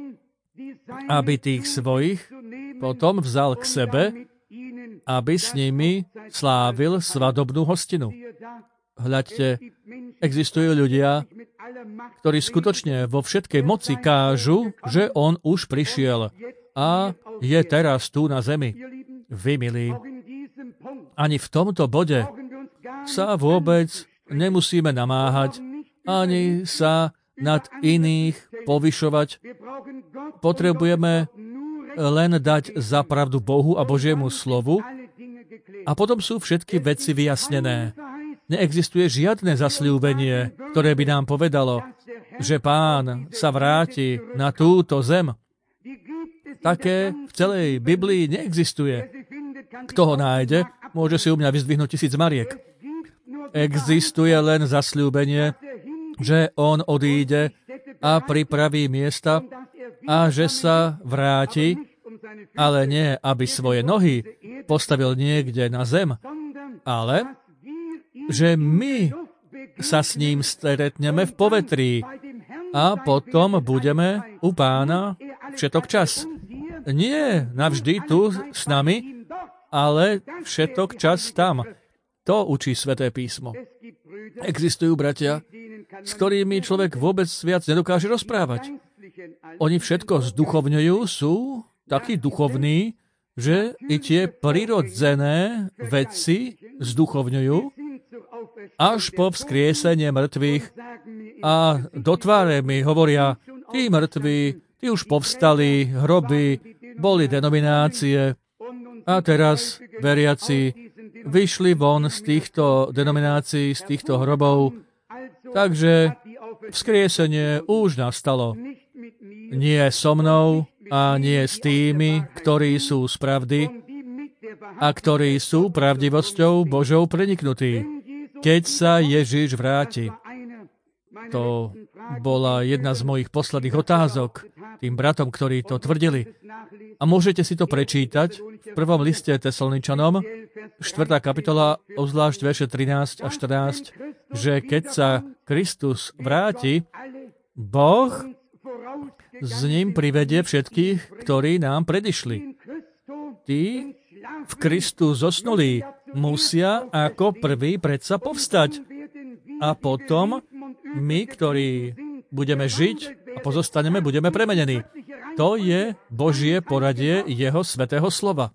aby tých svojich potom vzal k sebe, aby s nimi slávil svadobnú hostinu. Hľadte, existujú ľudia, ktorí skutočne vo všetkej moci kážu, že on už prišiel a je teraz tu na zemi. Vy, milí, ani v tomto bode sa vôbec nemusíme namáhať, ani sa nad iných povyšovať. Potrebujeme len dať za pravdu Bohu a Božiemu slovu a potom sú všetky veci vyjasnené. Neexistuje žiadne zasľúbenie, ktoré by nám povedalo, že Pán sa vráti na túto zem. Také v celej Biblii neexistuje. Kto ho nájde, môže si u mňa vyzdvihnúť 1000 mariek. Existuje len zasľúbenie, že on odíde a pripraví miesta a že sa vráti, ale nie, aby svoje nohy postavil niekde na zem, ale že my sa s ním stretneme v povetrí a potom budeme u Pána všetok čas. Nie navždy tu s nami, ale všetok čas tam. To učí Sväté písmo. Existujú bratia, s ktorými človek vôbec viac nedokáže rozprávať. Oni všetko zduchovňujú, sú takí duchovní, že i tie prirodzené veci zduchovňujú, až po vzkriesenie mŕtvych a do tváre mi hovoria, tí mŕtvi, tí už povstali, hroby, boli denominácie a teraz veriaci vyšli von z týchto denominácií, z týchto hrobov, takže vzkriesenie už nastalo. Nie so mnou, a nie s tými, ktorí sú z pravdy a ktorí sú pravdivosťou Božou preniknutí, keď sa Ježiš vráti. To bola jedna z mojich posledných otázok tým bratom, ktorí to tvrdili. A môžete si to prečítať v prvom liste Tesaloničanom, 4. kapitola, obzvlášť verše 13 a 14, že keď sa Kristus vráti, Boh s ním privedie všetkých, ktorí nám predišli. Tí v Kristu zosnulí musia ako prví predsa povstať. A potom my, ktorí budeme žiť a pozostaneme, budeme premenení. To je Božie poradie jeho svätého slova.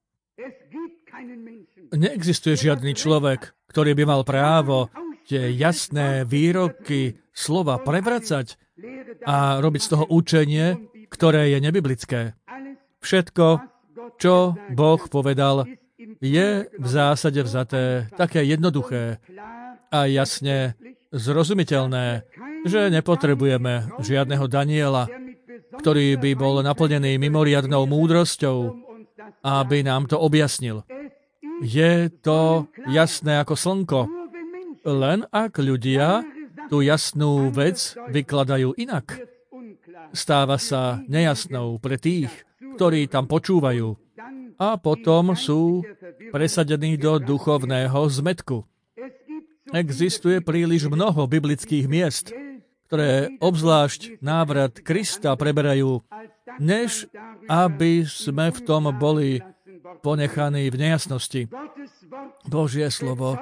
Neexistuje žiadny človek, ktorý by mal právo tie jasné výroky slova prevracať a robiť z toho učenie, ktoré je nebiblické. Všetko, čo Boh povedal, je v zásade vzaté také jednoduché a jasne zrozumiteľné, že nepotrebujeme žiadneho Daniela, ktorý by bol naplnený mimoriadnou múdrosťou, aby nám to objasnil. Je to jasné ako slnko, len ak ľudia tú jasnú vec vykladajú inak. Stáva sa nejasnou pre tých, ktorí tam počúvajú a potom sú presadení do duchovného zmätku. Existuje príliš mnoho biblických miest, ktoré obzvlášť návrat Krista preberajú, než aby sme v tom boli ponechaní v nejasnosti. Božie slovo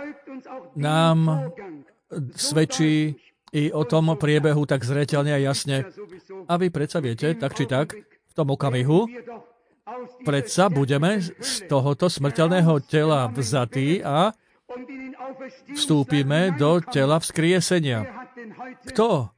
nám svedčí i o tom priebehu tak zreteľne a jasne. A vy predsa viete, tak či tak, v tom okamihu, predsa budeme z tohoto smrteľného tela vzatí a vstúpime do tela vzkriesenia. Kto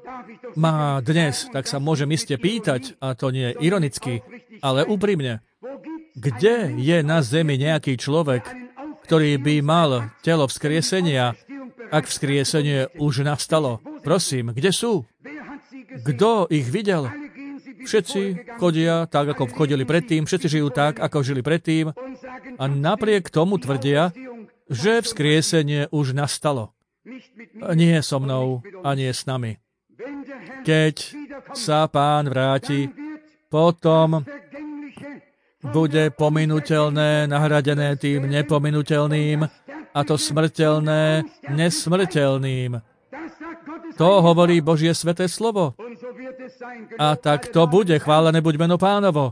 má dnes, tak sa môžem iste pýtať, a to nie ironicky, ale úprimne, kde je na zemi nejaký človek, ktorý by mal telo vzkriesenia, ak vzkriesenie už nastalo? Prosím, kde sú? Kto ich videl? Všetci chodia tak, ako chodili predtým, všetci žijú tak, ako žili predtým a napriek tomu tvrdia, že vzkriesenie už nastalo. Nie so mnou a nie s nami. Keď sa Pán vráti, potom bude pominuteľné nahradené tým nepominuteľným a to smrteľné nesmrteľným. To hovorí Božie sväté slovo. A tak to bude, chválené buď meno Pánovo.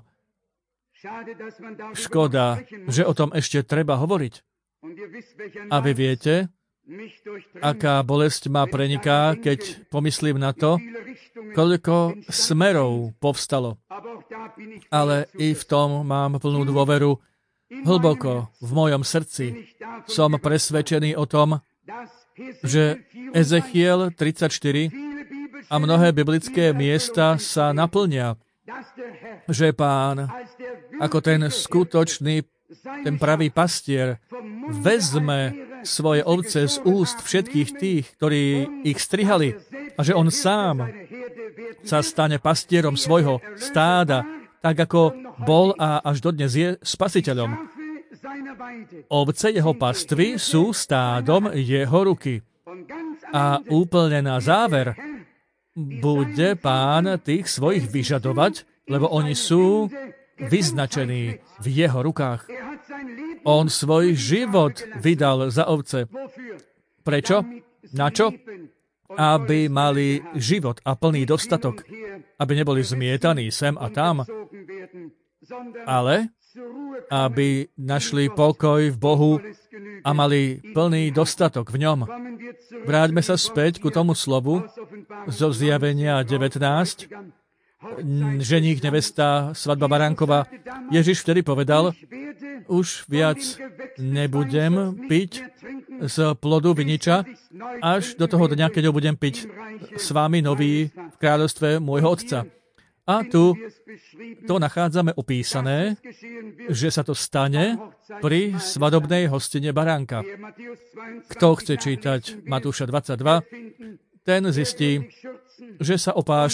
Škoda, že o tom ešte treba hovoriť. A vy viete, aká bolesť ma preniká, keď pomyslím na to, koľko smerov povstalo. Ale i v tom mám plnú dôveru. Hlboko v mojom srdci som presvedčený o tom, že Ezechiel 34 a mnohé biblické miesta sa naplnia, že Pán, ako ten skutočný, ten pravý pastier, vezme svoje ovce z úst všetkých tých, ktorí ich strihali, a že on sám sa stane pastierom svojho stáda, tak ako bol a až dodnes je spasiteľom. Ovce jeho pastvy sú stádom jeho ruky. A úplne na záver bude Pán tých svojich vyžadovať, lebo oni sú vyznačení v jeho rukách. On svoj život vydal za ovce. Prečo? Na čo? Aby mali život a plný dostatok. Aby neboli zmietaní sem a tam, ale aby našli pokoj v Bohu a mali plný dostatok v ňom. Vráťme sa späť ku tomu slovu zo Zjavenia 19, ženík, nevesta, svadba baránkova. Ježiš vtedy povedal, už viac nebudem piť z plodu viniča, až do toho dňa, keď ho budem piť s vami nový v kráľovstve môjho Otca. A tu to nachádzame opísané, že sa to stane pri svadobnej hostine baránka. Kto chce čítať Matúša 22, ten zistí, že sa opáše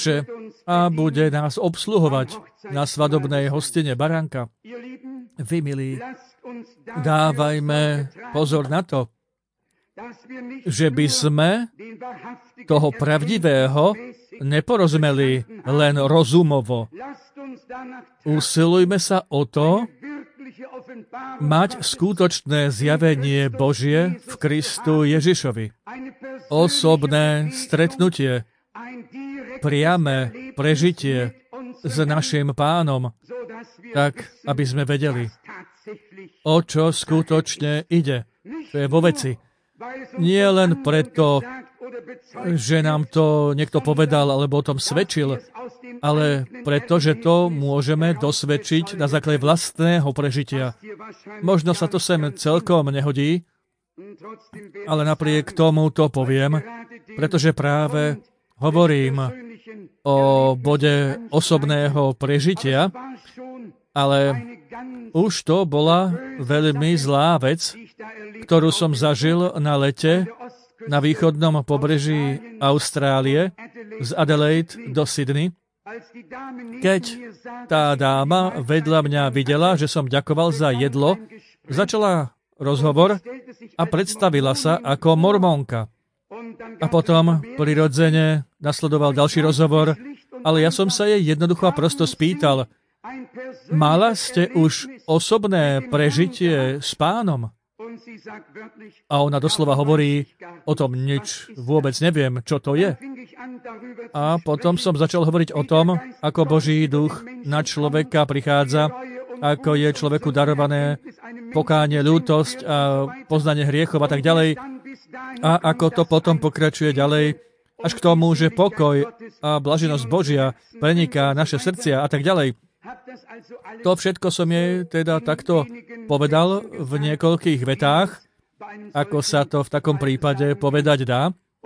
a bude nás obsluhovať na svadobnej hostine baránka. Vy, milí, dávajme pozor na to, že by sme toho pravdivého neporozumeli len rozumovo. Usilujme sa o to, mať skutočné zjavenie Božie v Kristu Ježišovi. Osobné stretnutie, priame prežitie s našim Pánom, tak, aby sme vedeli, o čo skutočne ide. To je vo veci. Nie len preto, že nám to niekto povedal alebo o tom svedčil, ale pretože to môžeme dosvedčiť na základe vlastného prežitia. Možno sa to sem celkom nehodí, ale napriek tomu to poviem, pretože práve hovorím o bode osobného prežitia, ale už to bola veľmi zlá vec, ktorú som zažil na lete na východnom pobreží Austrálie z Adelaide do Sydney, keď tá dáma vedľa mňa videla, že som ďakoval za jedlo, začala rozhovor a predstavila sa ako mormónka. A potom prirodzene nasledoval ďalší rozhovor, ale ja som sa jej jednoducho a prosto spýtal, mala ste už osobné prežitie s Pánom? A ona doslova hovorí, o tom nič vôbec neviem, čo to je. A potom som začal hovoriť o tom, ako Boží duch na človeka prichádza, ako je človeku darované pokánie, ľútosť a poznanie hriechov a tak ďalej. A ako to potom pokračuje ďalej, až k tomu, že pokoj a blaženosť Božia preniká naše srdcia a tak ďalej. To všetko som jej teda takto povedal v niekoľkých vetách, ako sa to v takom prípade povedať dá.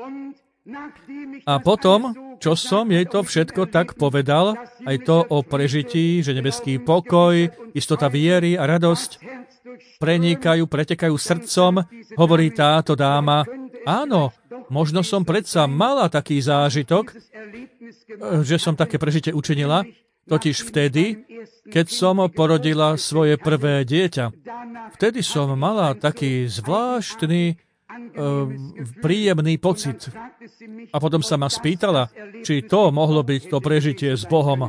A potom, čo som jej to všetko tak povedal, aj to o prežití, že nebeský pokoj, istota viery a radosť pretekajú srdcom, hovorí táto dáma, áno, možno som predsa mala taký zážitok, že som také prežitie učinila, totiž vtedy, keď som porodila svoje prvé dieťa. Vtedy som mala taký zvláštny, príjemný pocit. A potom sa ma spýtala, či to mohlo byť to prežitie s Bohom.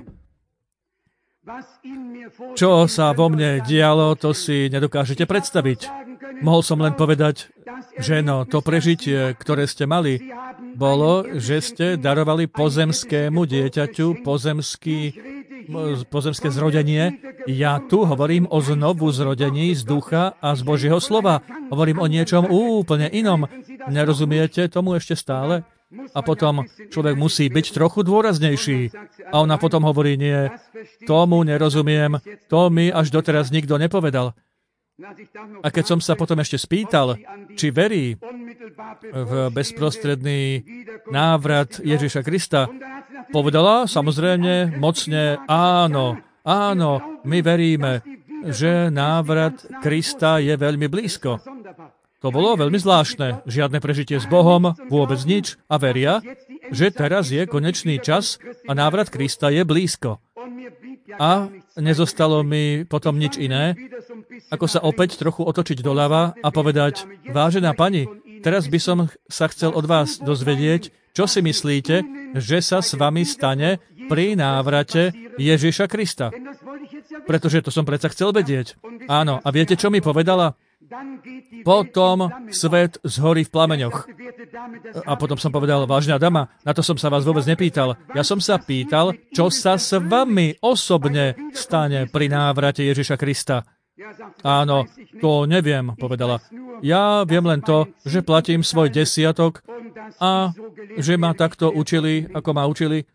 Čo sa vo mne dialo, to si nedokážete predstaviť. Mohol som len povedať, že to prežitie, ktoré ste mali, bolo, že ste darovali pozemskému dieťaťu pozemské zrodenie. Ja tu hovorím o znovu zrodení z ducha a z Božieho slova. Hovorím o niečom úplne inom. Nerozumiete tomu ešte stále? A potom človek musí byť trochu dôraznejší. A ona potom hovorí, nie, tomu nerozumiem, to mi až doteraz nikto nepovedal. A keď som sa potom ešte spýtal, či verí v bezprostredný návrat Ježiša Krista, povedala samozrejme mocne, áno, my veríme, že návrat Krista je veľmi blízko. To bolo veľmi zvláštne. Žiadne prežitie s Bohom, vôbec nič a veria, že teraz je konečný čas a návrat Krista je blízko. A nezostalo mi potom nič iné, ako sa opäť trochu otočiť doľava a povedať, vážená pani, teraz by som sa chcel od vás dozvedieť, čo si myslíte, že sa s vami stane pri návrate Ježiša Krista. Pretože to som predsa chcel vedieť. Áno, a viete, čo mi povedala? Potom svet zhorí v plameňoch. A potom som povedal, vážna dama, na to som sa vás vôbec nepýtal. Ja som sa pýtal, čo sa s vami osobne stane pri návrate Ježiša Krista. Áno, to neviem, povedala. Ja viem len to, že platím svoj desiatok a že ma takto učili, ako ma učili.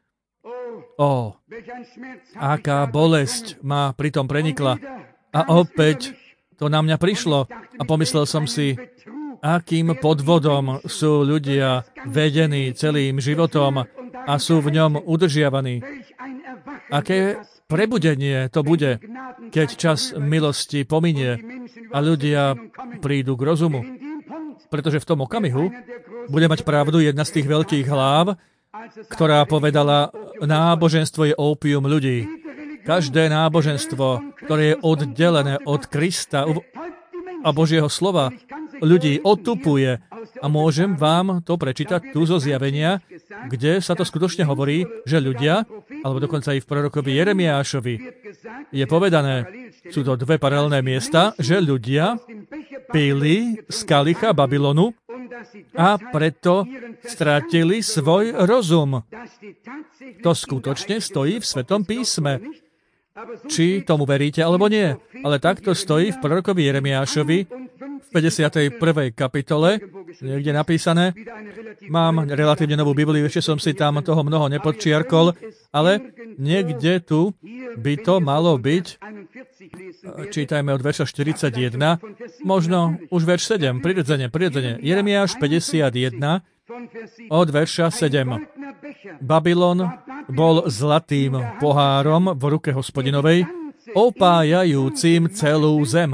Aká bolesť ma pritom prenikla. A opäť to na mňa prišlo a pomyslel som si, akým podvodom sú ľudia vedení celým životom a sú v ňom udržiavaní. Aké prebudenie to bude, keď čas milosti pominie a ľudia prídu k rozumu. Pretože v tom okamihu bude mať pravdu jedna z tých veľkých hlav, ktorá povedala, náboženstvo je ópium ľudí. Každé náboženstvo, ktoré je oddelené od Krista a Božieho slova, ľudí otupuje. A môžem vám to prečítať tu zo Zjavenia, kde sa to skutočne hovorí, že ľudia, alebo dokonca i v prorokovi Jeremiášovi, je povedané, sú to dve paralelné miesta, že ľudia pili z kalicha Babylonu a preto stratili svoj rozum. To skutočne stojí v Svetom písme. Či tomu veríte, alebo nie. Ale takto stojí v prorokovi Jeremiášovi v 51. kapitole, niekde napísané. Mám relatívne novú Bibliu, ešte som si tam toho mnoho nepodčiarkol, ale niekde tu by to malo byť, čítajme od verša 41, možno už verš 7, prirodzene. Jeremiáš 51, od verša 7. Babylon bol zlatým pohárom v ruke Hospodinovej, opájajúcim celú zem.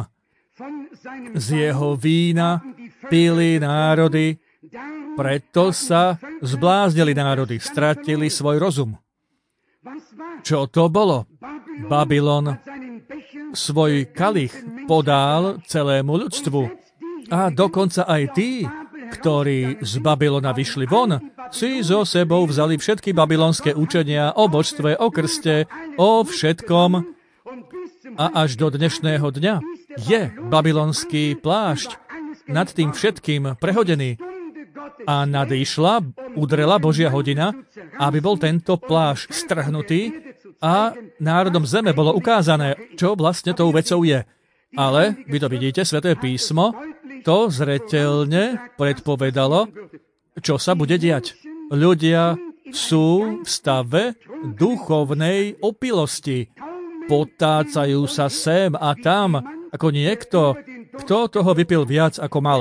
Z jeho vína pili národy, preto sa zbláznili národy, stratili svoj rozum. Čo to bolo? Babylon svoj kalich podal celému ľudstvu. A dokonca aj tí, ktorí z Babylona vyšli von, si so sebou vzali všetky babylonské učenia o božstve, o krste, o všetkom. A až do dnešného dňa je babylonský plášť nad tým všetkým prehodený. A nadišla, udrela Božia hodina, aby bol tento plášť strhnutý a národom zeme bolo ukázané, čo vlastne tou vecou je. Ale, vy to vidíte, Sväté písmo to zreteľne predpovedalo, čo sa bude diať. Ľudia sú v stave duchovnej opilosti. Potácajú sa sem a tam, ako niekto, kto toho vypil viac, ako mal.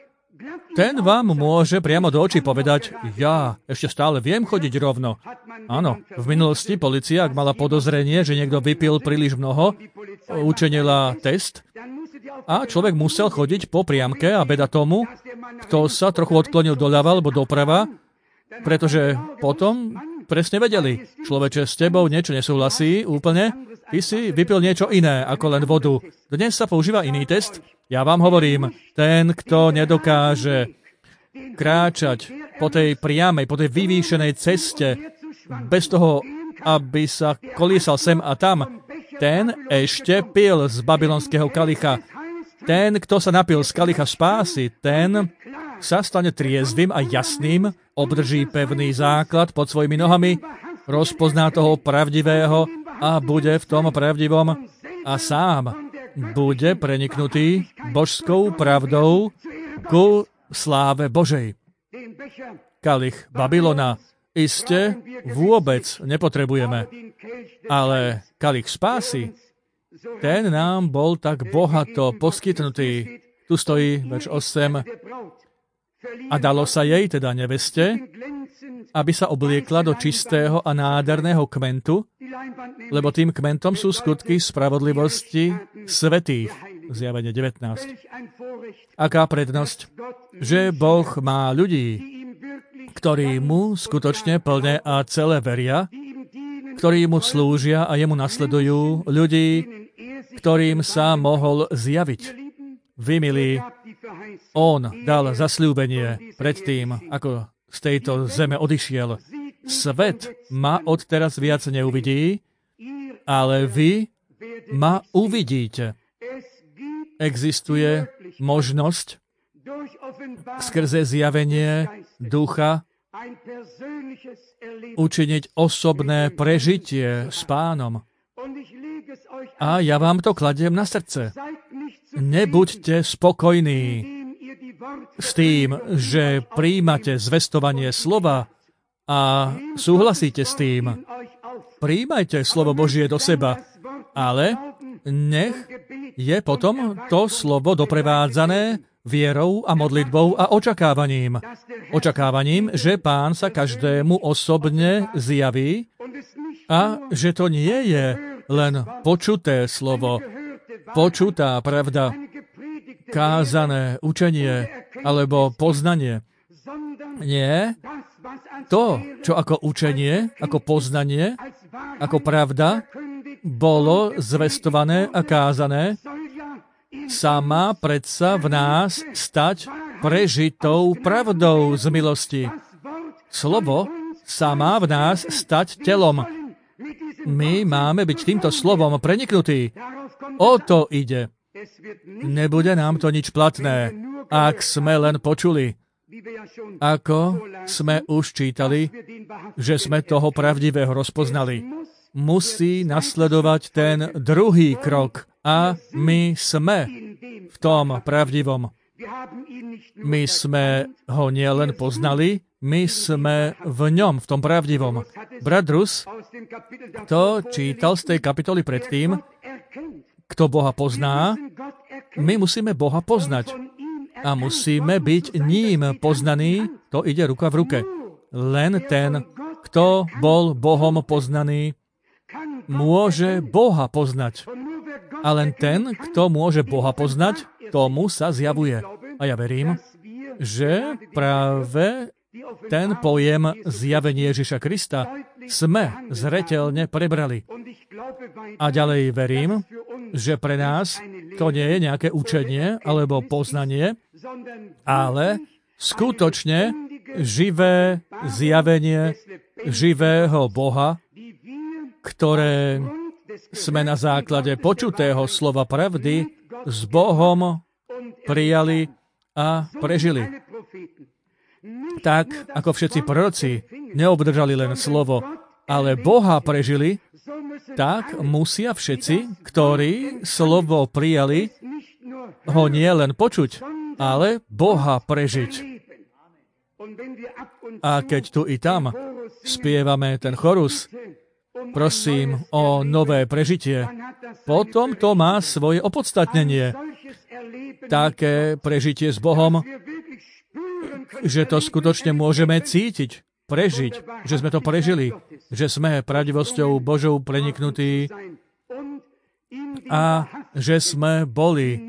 Ten vám môže priamo do očí povedať, ja ešte stále viem chodiť rovno. Áno, v minulosti polícia, ak mala podozrenie, že niekto vypil príliš mnoho, učinila test a človek musel chodiť po priamke a beda tomu, kto sa trochu odklonil doľava alebo doprava, pretože potom presne vedeli, človeče, s tebou niečo nesúhlasí úplne, ty si vypil niečo iné ako len vodu. Dnes sa používa iný test. Ja vám hovorím, ten, kto nedokáže kráčať po tej priamej, po tej vyvýšenej ceste, bez toho, aby sa kolísal sem a tam, ten ešte pil z babylonského kalicha. Ten, kto sa napil z kalicha spásy, ten sa stane triezvym a jasným, obdrží pevný základ pod svojimi nohami, rozpozná toho pravdivého a bude v tom pravdivom a sám bude preniknutý božskou pravdou ku sláve Božej. Kalich Babylona iste vôbec nepotrebujeme, ale kalich spásy, ten nám bol tak bohato poskytnutý. Tu stojí verš 8. A dalo sa jej, teda neveste, aby sa obliekla do čistého a nádherného kmentu, lebo tým kmentom sú skutky spravodlivosti svätých. Zjavenie 19. Aká prednosť, že Boh má ľudí, ktorí mu skutočne plne a celé veria, ktorí mu slúžia a jemu nasledujú, ľudí, ktorým sa mohol zjaviť. Vy, milí, on dal zasľúbenie predtým, ako z tejto zeme odišiel. Svet ma odteraz viac neuvidí, ale vy ma uvidíte. Existuje možnosť skrze zjavenie ducha učiniť osobné prežitie s Pánom. A ja vám to kladiem na srdce. Nebuďte spokojní s tým, že prijímate zvestovanie slova a súhlasíte s tým. Prijímajte slovo Božie do seba, ale nech je potom to slovo doprevádzané vierou a modlitbou a očakávaním. Očakávaním, že Pán sa každému osobne zjaví a že to nie je len počuté slovo, počutá pravda, kázané učenie alebo poznanie. Nie, to, čo ako učenie, ako poznanie, ako pravda, bolo zvestované a kázané, sa má predsa v nás stať prežitou pravdou z milosti. Slovo sa má v nás stať telom. My máme byť týmto slovom preniknutí. O to ide. Nebude nám to nič platné, ak sme len počuli. Ako sme už čítali, že sme toho pravdivého rozpoznali. Musí nasledovať ten druhý krok a my sme v tom pravdivom. My sme ho nielen poznali, my sme v ňom, v tom pravdivom. Brat Rus to čítal z tej kapitoly predtým, kto Boha pozná, my musíme Boha poznať. A musíme byť ním poznaní, to ide ruka v ruke. Len ten, kto bol Bohom poznaný, môže Boha poznať. A len ten, kto môže Boha poznať, tomu sa zjavuje. A ja verím, že práve ten pojem zjavenie Ježiša Krista sme zreteľne prebrali. A ďalej verím, že pre nás to nie je nejaké učenie alebo poznanie, ale skutočne živé zjavenie živého Boha, ktoré sme na základe počutého slova pravdy s Bohom prijali a prežili. Tak, ako všetci proroci neobdržali len slovo, ale Boha prežili, tak musia všetci, ktorí slovo prijali, ho nie len počuť, ale Boha prežiť. A keď tu i tam spievame ten chorus, prosím o nové prežitie, potom to má svoje opodstatnenie. Také prežitie s Bohom, že to skutočne môžeme cítiť, prežiť, že sme to prežili, že sme pravdivosťou Božou preniknutí a že sme boli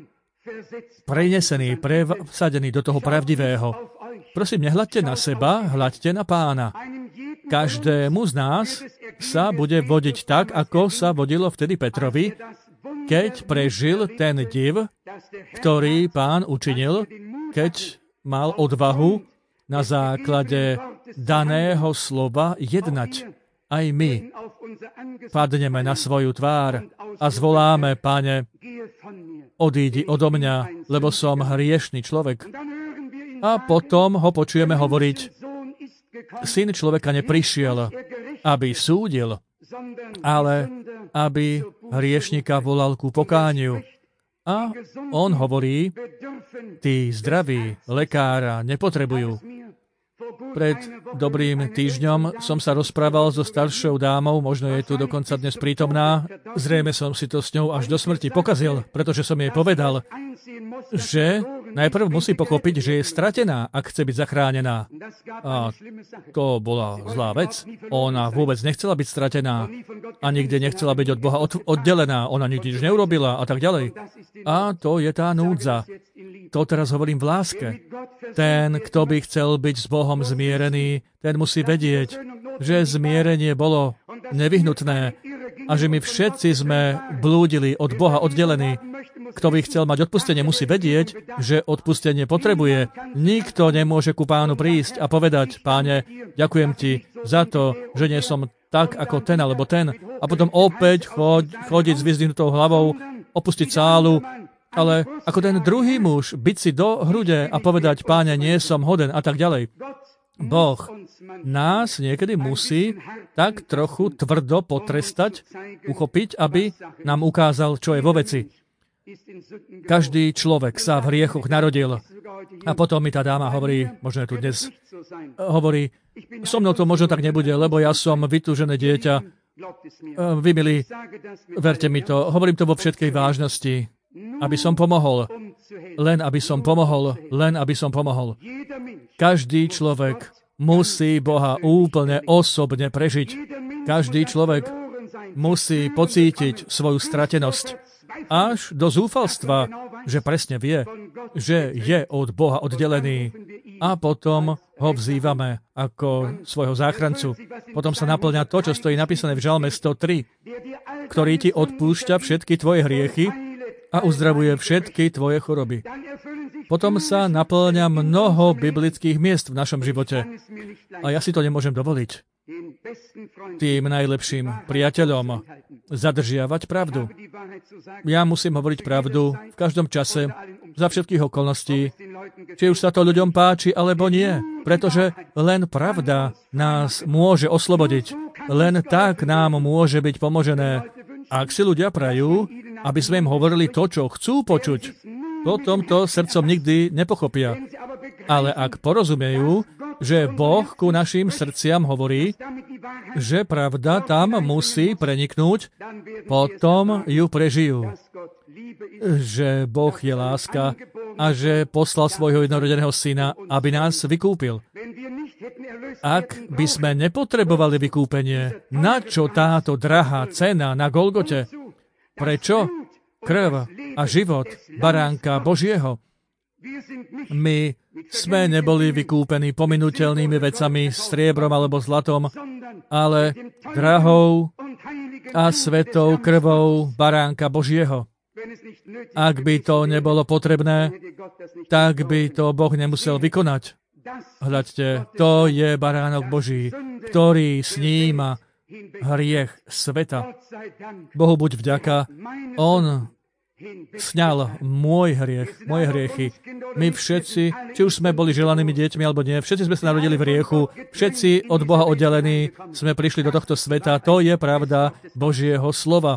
prenesení, presadení do toho pravdivého. Prosím, nehľadte na seba, hľadte na Pána. Každému z nás sa bude vodiť tak, ako sa vodilo vtedy Petrovi, keď prežil ten div, ktorý Pán učinil, keď mal odvahu na základe daného slova jednať. Aj my padneme na svoju tvár a zvoláme, Pane, odídi odo mňa, lebo som hriešný človek. A potom ho počujeme hovoriť, Syn človeka neprišiel, aby súdil, ale aby hriešnika volal ku pokániu. A on hovorí, tí zdraví lekára nepotrebujú. Pred dobrým týždňom som sa rozprával so staršou dámou, možno je tu dokonca dnes prítomná. Zrejme som si to s ňou až do smrti pokazil, pretože som jej povedal, že najprv musí pochopiť, že je stratená, ak chce byť zachránená. A to bola zlá vec. Ona vôbec nechcela byť stratená a nikde nechcela byť od Boha oddelená. Ona nikdy nič neurobila a tak ďalej. A to je tá núdza. To teraz hovorím v láske. Ten, kto by chcel byť s Bohom zmierený, ten musí vedieť, že zmierenie bolo nevyhnutné a že my všetci sme blúdili od Boha oddelení. Kto by chcel mať odpustenie, musí vedieť, že odpustenie potrebuje. Nikto nemôže ku Pánu prísť a povedať, Páne, ďakujem ti za to, že nie som tak ako ten alebo ten. A potom opäť chodiť s vyzdvihnutou hlavou, opustiť sálu, ale ako ten druhý muž, byť si do hrude a povedať, Páne, nie som hoden a tak ďalej. Boh nás niekedy musí tak trochu tvrdo potrestať, uchopiť, aby nám ukázal, čo je vo veci. Každý človek sa v hriechoch narodil. A potom mi tá dáma hovorí, možno je tu dnes, hovorí, so mnou to možno tak nebude, lebo ja som vytúžené dieťa. Vy, milí, verte mi to, hovorím to vo všetkej vážnosti, aby som pomohol. Len aby som pomohol. Len aby som pomohol. Každý človek musí Boha úplne osobne prežiť. Každý človek musí pocítiť svoju stratenosť. Až do zúfalstva, že presne vie, že je od Boha oddelený. a potom ho vzývame ako svojho záchrancu. Potom sa naplňa to, čo stojí napísané v Žalme 103, ktorý ti odpúšťa všetky tvoje hriechy a uzdravuje všetky tvoje choroby. Potom sa naplňa mnoho biblických miest v našom živote. A ja si to nemôžem dovoliť. Tým najlepším priateľom zadržiavať pravdu. Ja musím hovoriť pravdu v každom čase, za všetkých okolností, či už sa to ľuďom páči, alebo nie. Pretože len pravda nás môže oslobodiť. Len tak nám môže byť pomožené. Ak si ľudia prajú, aby sme im hovorili to, čo chcú počuť, potom to srdcom nikdy nepochopia. Ale ak porozumejú, že Boh ku našim srdciam hovorí, že pravda tam musí preniknúť, potom ju prežijú. Že Boh je láska a že poslal svojho jednorodeného syna, aby nás vykúpil. Ak by sme nepotrebovali vykúpenie, na čo táto drahá cena na Golgote? Prečo? Krv a život baránka Božieho. My sme neboli vykúpení pominuteľnými vecami, striebrom alebo zlatom, ale drahou a svetou krvou baránka Božieho. Ak by to nebolo potrebné, tak by to Boh nemusel vykonať. Hľadte, to je baránok Boží, ktorý sníma hriech sveta. Bohu buď vďaka, on sňal môj hriech, moje hriechy. My všetci, či už sme boli želanými deťmi alebo nie, všetci sme sa narodili v hriechu, všetci od Boha oddelení sme prišli do tohto sveta. To je pravda Božieho slova.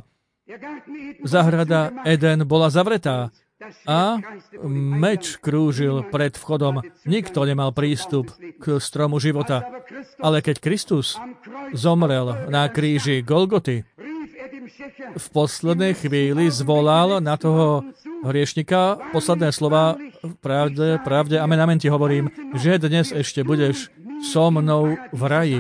Záhrada Eden bola zavretá a meč krúžil pred vchodom. Nikto nemal prístup k stromu života. Ale keď Kristus zomrel na kríži Golgoty, v poslednej chvíli zvolal na toho hriešnika posledné slova pravde, amen, amen ti hovorím, že dnes ešte budeš so mnou v raji.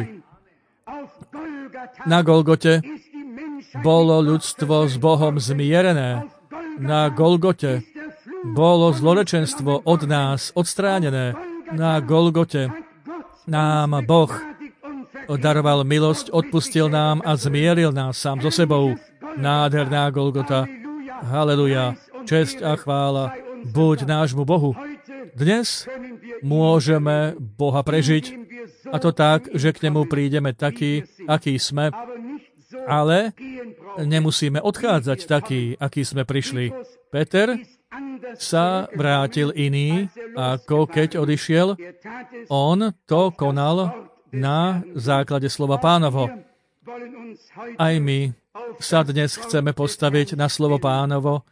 Na Golgote bolo ľudstvo s Bohom zmierené. Na Golgote bolo zlorečenstvo od nás odstránené. Na Golgote nám Boh daroval milosť, odpustil nám a zmieril nás sám so sebou. Nádherná Golgota. Haleluja. Česť a chvála buď nášmu Bohu. Dnes môžeme Boha prežiť, a to tak, že k nemu prídeme taký, aký sme, ale nemusíme odchádzať taký, aký sme prišli. Peter sa vrátil iný, ako keď odišiel. On to konal na základe slova Pánovho. Aj my sa dnes chceme postaviť na slovo Pánovo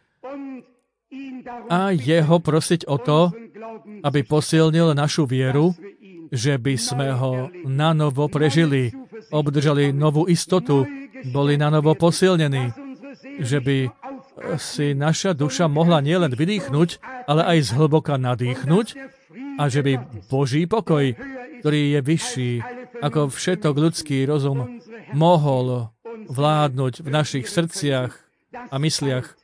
a jeho prosiť o to, aby posilnil našu vieru, že by sme ho nanovo prežili, obdržali novú istotu, boli nanovo posilnení, že by si naša duša mohla nielen vydýchnuť, ale aj zhlboka nadýchnuť a že by Boží pokoj, ktorý je vyšší ako všetok ľudský rozum, mohol vládnuť v našich srdciach a mysliach,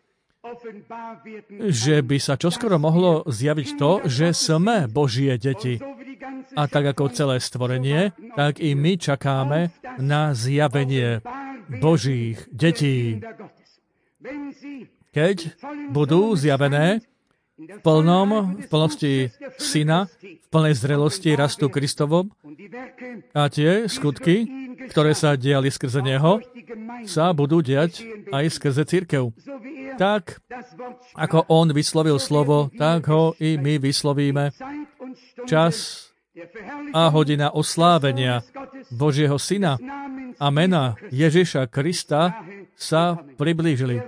že by sa čoskoro mohlo zjaviť to, že sme Božie deti. A tak ako celé stvorenie, tak i my čakáme na zjavenie Božích detí. Keď budú zjavené v plnosti Syna, v plnej zrelosti rastu Kristovom a tie skutky, ktoré sa diali skrze Neho, sa budú diať aj skrze cirkev. Tak, ako On vyslovil slovo, tak ho i my vyslovíme. Čas a hodina oslávenia Božieho Syna a mena Ježiša Krista sa priblížili.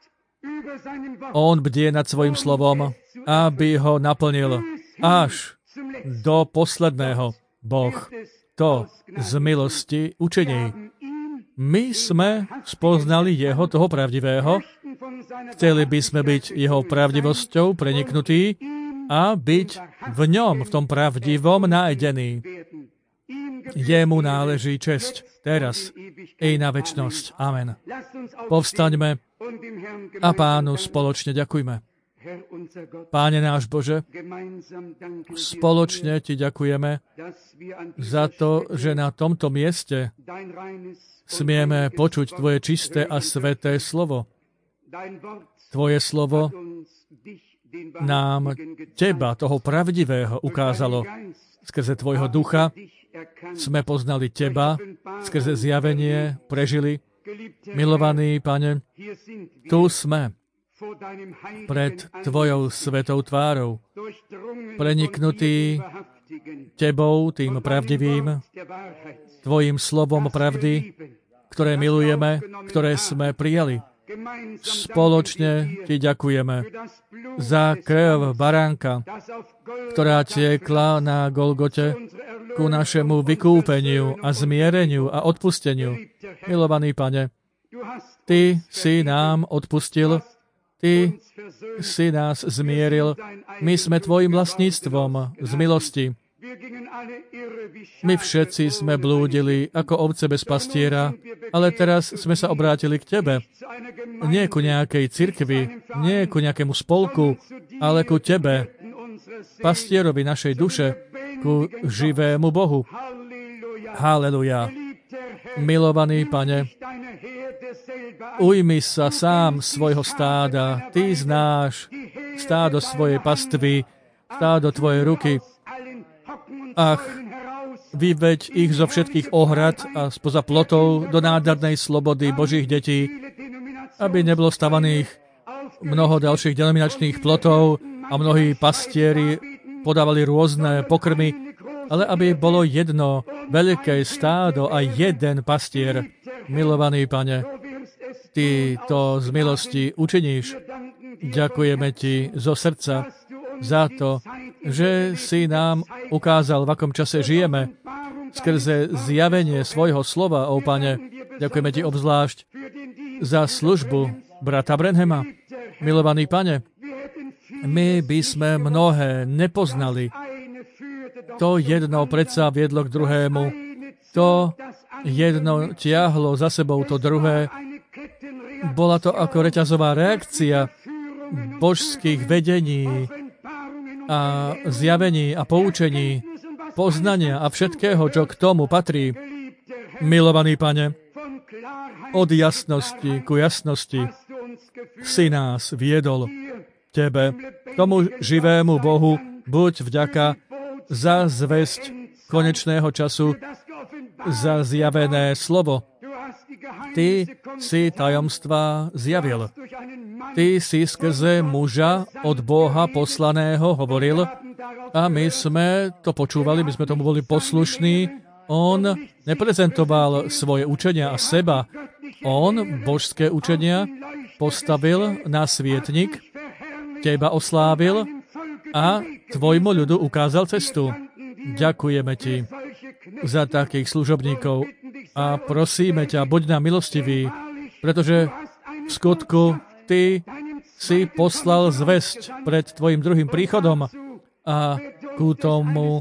On bdie nad svojim slovom, aby ho naplnil až do posledného. Boh to z milosti učení. My sme spoznali jeho, toho pravdivého, chceli by sme byť jeho pravdivosťou preniknutí a byť v ňom, v tom pravdivom nájdený. Jemu náleží česť teraz i na večnosť. Amen. Povstaňme a Pánu spoločne ďakujme. Páne náš Bože, spoločne Ti ďakujeme za to, že na tomto mieste smieme počuť Tvoje čisté a sveté slovo. Tvoje slovo nám Teba, toho pravdivého, ukázalo. Skrze Tvojho ducha sme poznali Teba, skrze zjavenie prežili. Milovaný Pane, tu sme pred Tvojou svetou tvárou, preniknutý Tebou, tým pravdivým, Tvojim slovom pravdy, ktoré milujeme, ktoré sme prijali. Spoločne Ti ďakujeme za krev baránka, ktorá tiekla na Golgote ku našemu vykúpeniu a zmiereniu a odpusteniu. Milovaný Pane, Ty si nám odpustil, Ty si nás zmieril. My sme Tvojim vlastníctvom z milosti. My všetci sme blúdili ako ovce bez pastiera, ale teraz sme sa obrátili k Tebe. Nie ku nejakej cirkvi, nie ku nejakému spolku, ale ku Tebe, pastierovi našej duše, ku živému Bohu. Haleluja. Milovaný Pane, ujmi sa sám svojho stáda. Ty znáš stádo svojej pastvy, stádo Tvojej ruky. Ach, vyveď ich zo všetkých ohrad a spoza plotov do nádhernej slobody Božích detí, aby nebolo stavaných mnoho ďalších denominačných plotov a mnohí pastieri podávali rôzne pokrmy, ale aby bolo jedno veľké stádo a jeden pastier. Milovaný Pane, Ty to z milosti učiníš. Ďakujeme Ti zo srdca za to, že si nám ukázal, v akom čase žijeme, skrze zjavenie svojho slova, ó Pane. Ďakujeme Ti obzvlášť za službu brata Branhama. Milovaný Pane, my by sme mnohé nepoznali. To jedno predsa viedlo k druhému. To jedno tiahlo za sebou to druhé. Bola to ako reťazová reakcia božských vedení a zjavení a poučení, poznania a všetkého, čo k tomu patrí. Milovaný Pane, od jasnosti ku jasnosti si nás viedol. Tebe, tomu živému Bohu, buď vďaka za zvesť konečného času, za zjavené slovo. Ty si tajomstvá zjavil. Ty si skrze muža od Boha poslaného hovoril a my sme to počúvali, my sme tomu boli poslušní. On neprezentoval svoje učenia a seba. On božské učenia postavil na svietnik, Teba oslávil a Tvojmu ľudu ukázal cestu. Ďakujeme Ti za takých služobníkov a prosíme ťa, buď nám milostivý, pretože v skutku Ty si poslal zvesť pred Tvojim druhým príchodom a ku tomu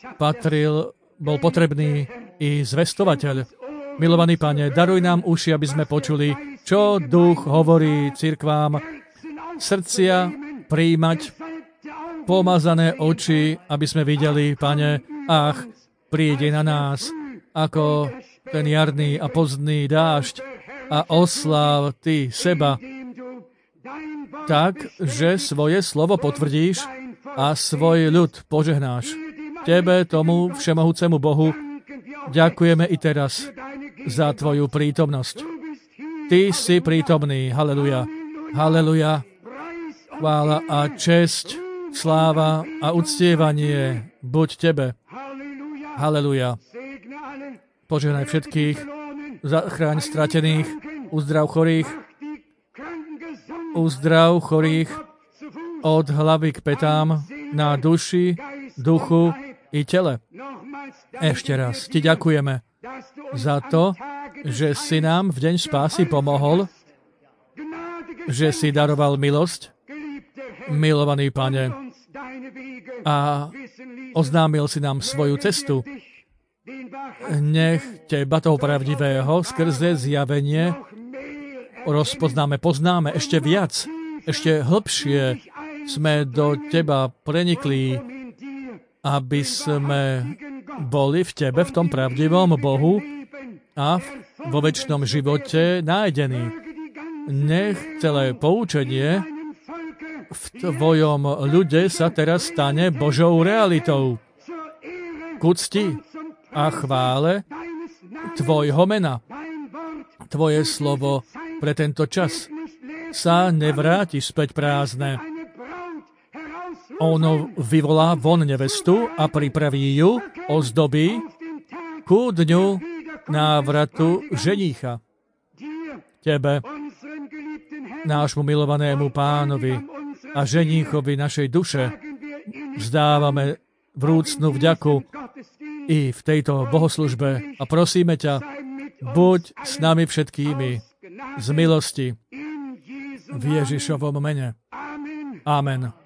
bol potrebný i zvestovateľ. Milovaný Pane, daruj nám uši, aby sme počuli, čo Duch hovorí cirkvám, srdcia prijímať, pomazané oči, aby sme videli, Pane, ach, príde na nás ako ten jarný a pozdný dážď a osláv Ty seba tak, že svoje slovo potvrdíš a svoj ľud požehnáš. Tebe, tomu všemohúcemu Bohu, ďakujeme i teraz za Tvoju prítomnosť. Ty si prítomný. Haleluja. Haleluja. Chvála a česť, sláva a uctievanie buď Tebe. Haleluja. Požehnaj všetkých, zachráň stratených, uzdrav chorých od hlavy k petám, na duši, duchu i tele. Ešte raz Ti ďakujeme za to, že si nám v deň spásy pomohol, že si daroval milosť, milovaný Pane, a oznámil si nám svoju cestu. Nech Teba, toho pravdivého, skrze zjavenie poznáme ešte viac, ešte hlbšie sme do Teba prenikli, aby sme boli v Tebe, v tom pravdivom Bohu a vo večnom živote nájdení. Nech celé poučenie v Tvojom ľude sa teraz stane Božou realitou. K úcti a chvále Tvojho mena. Tvoje slovo pre tento čas sa nevráti späť prázdne. Ono vyvolá von nevestu a pripraví ju, ozdobí ku dňu návratu ženícha. Tebe, nášmu milovanému Pánovi a ženíchovi našej duše, vzdávame vrúcnu vďaku i v tejto bohoslužbe a prosíme ťa, buď s nami všetkými z milosti v Ježišovom mene. Amen.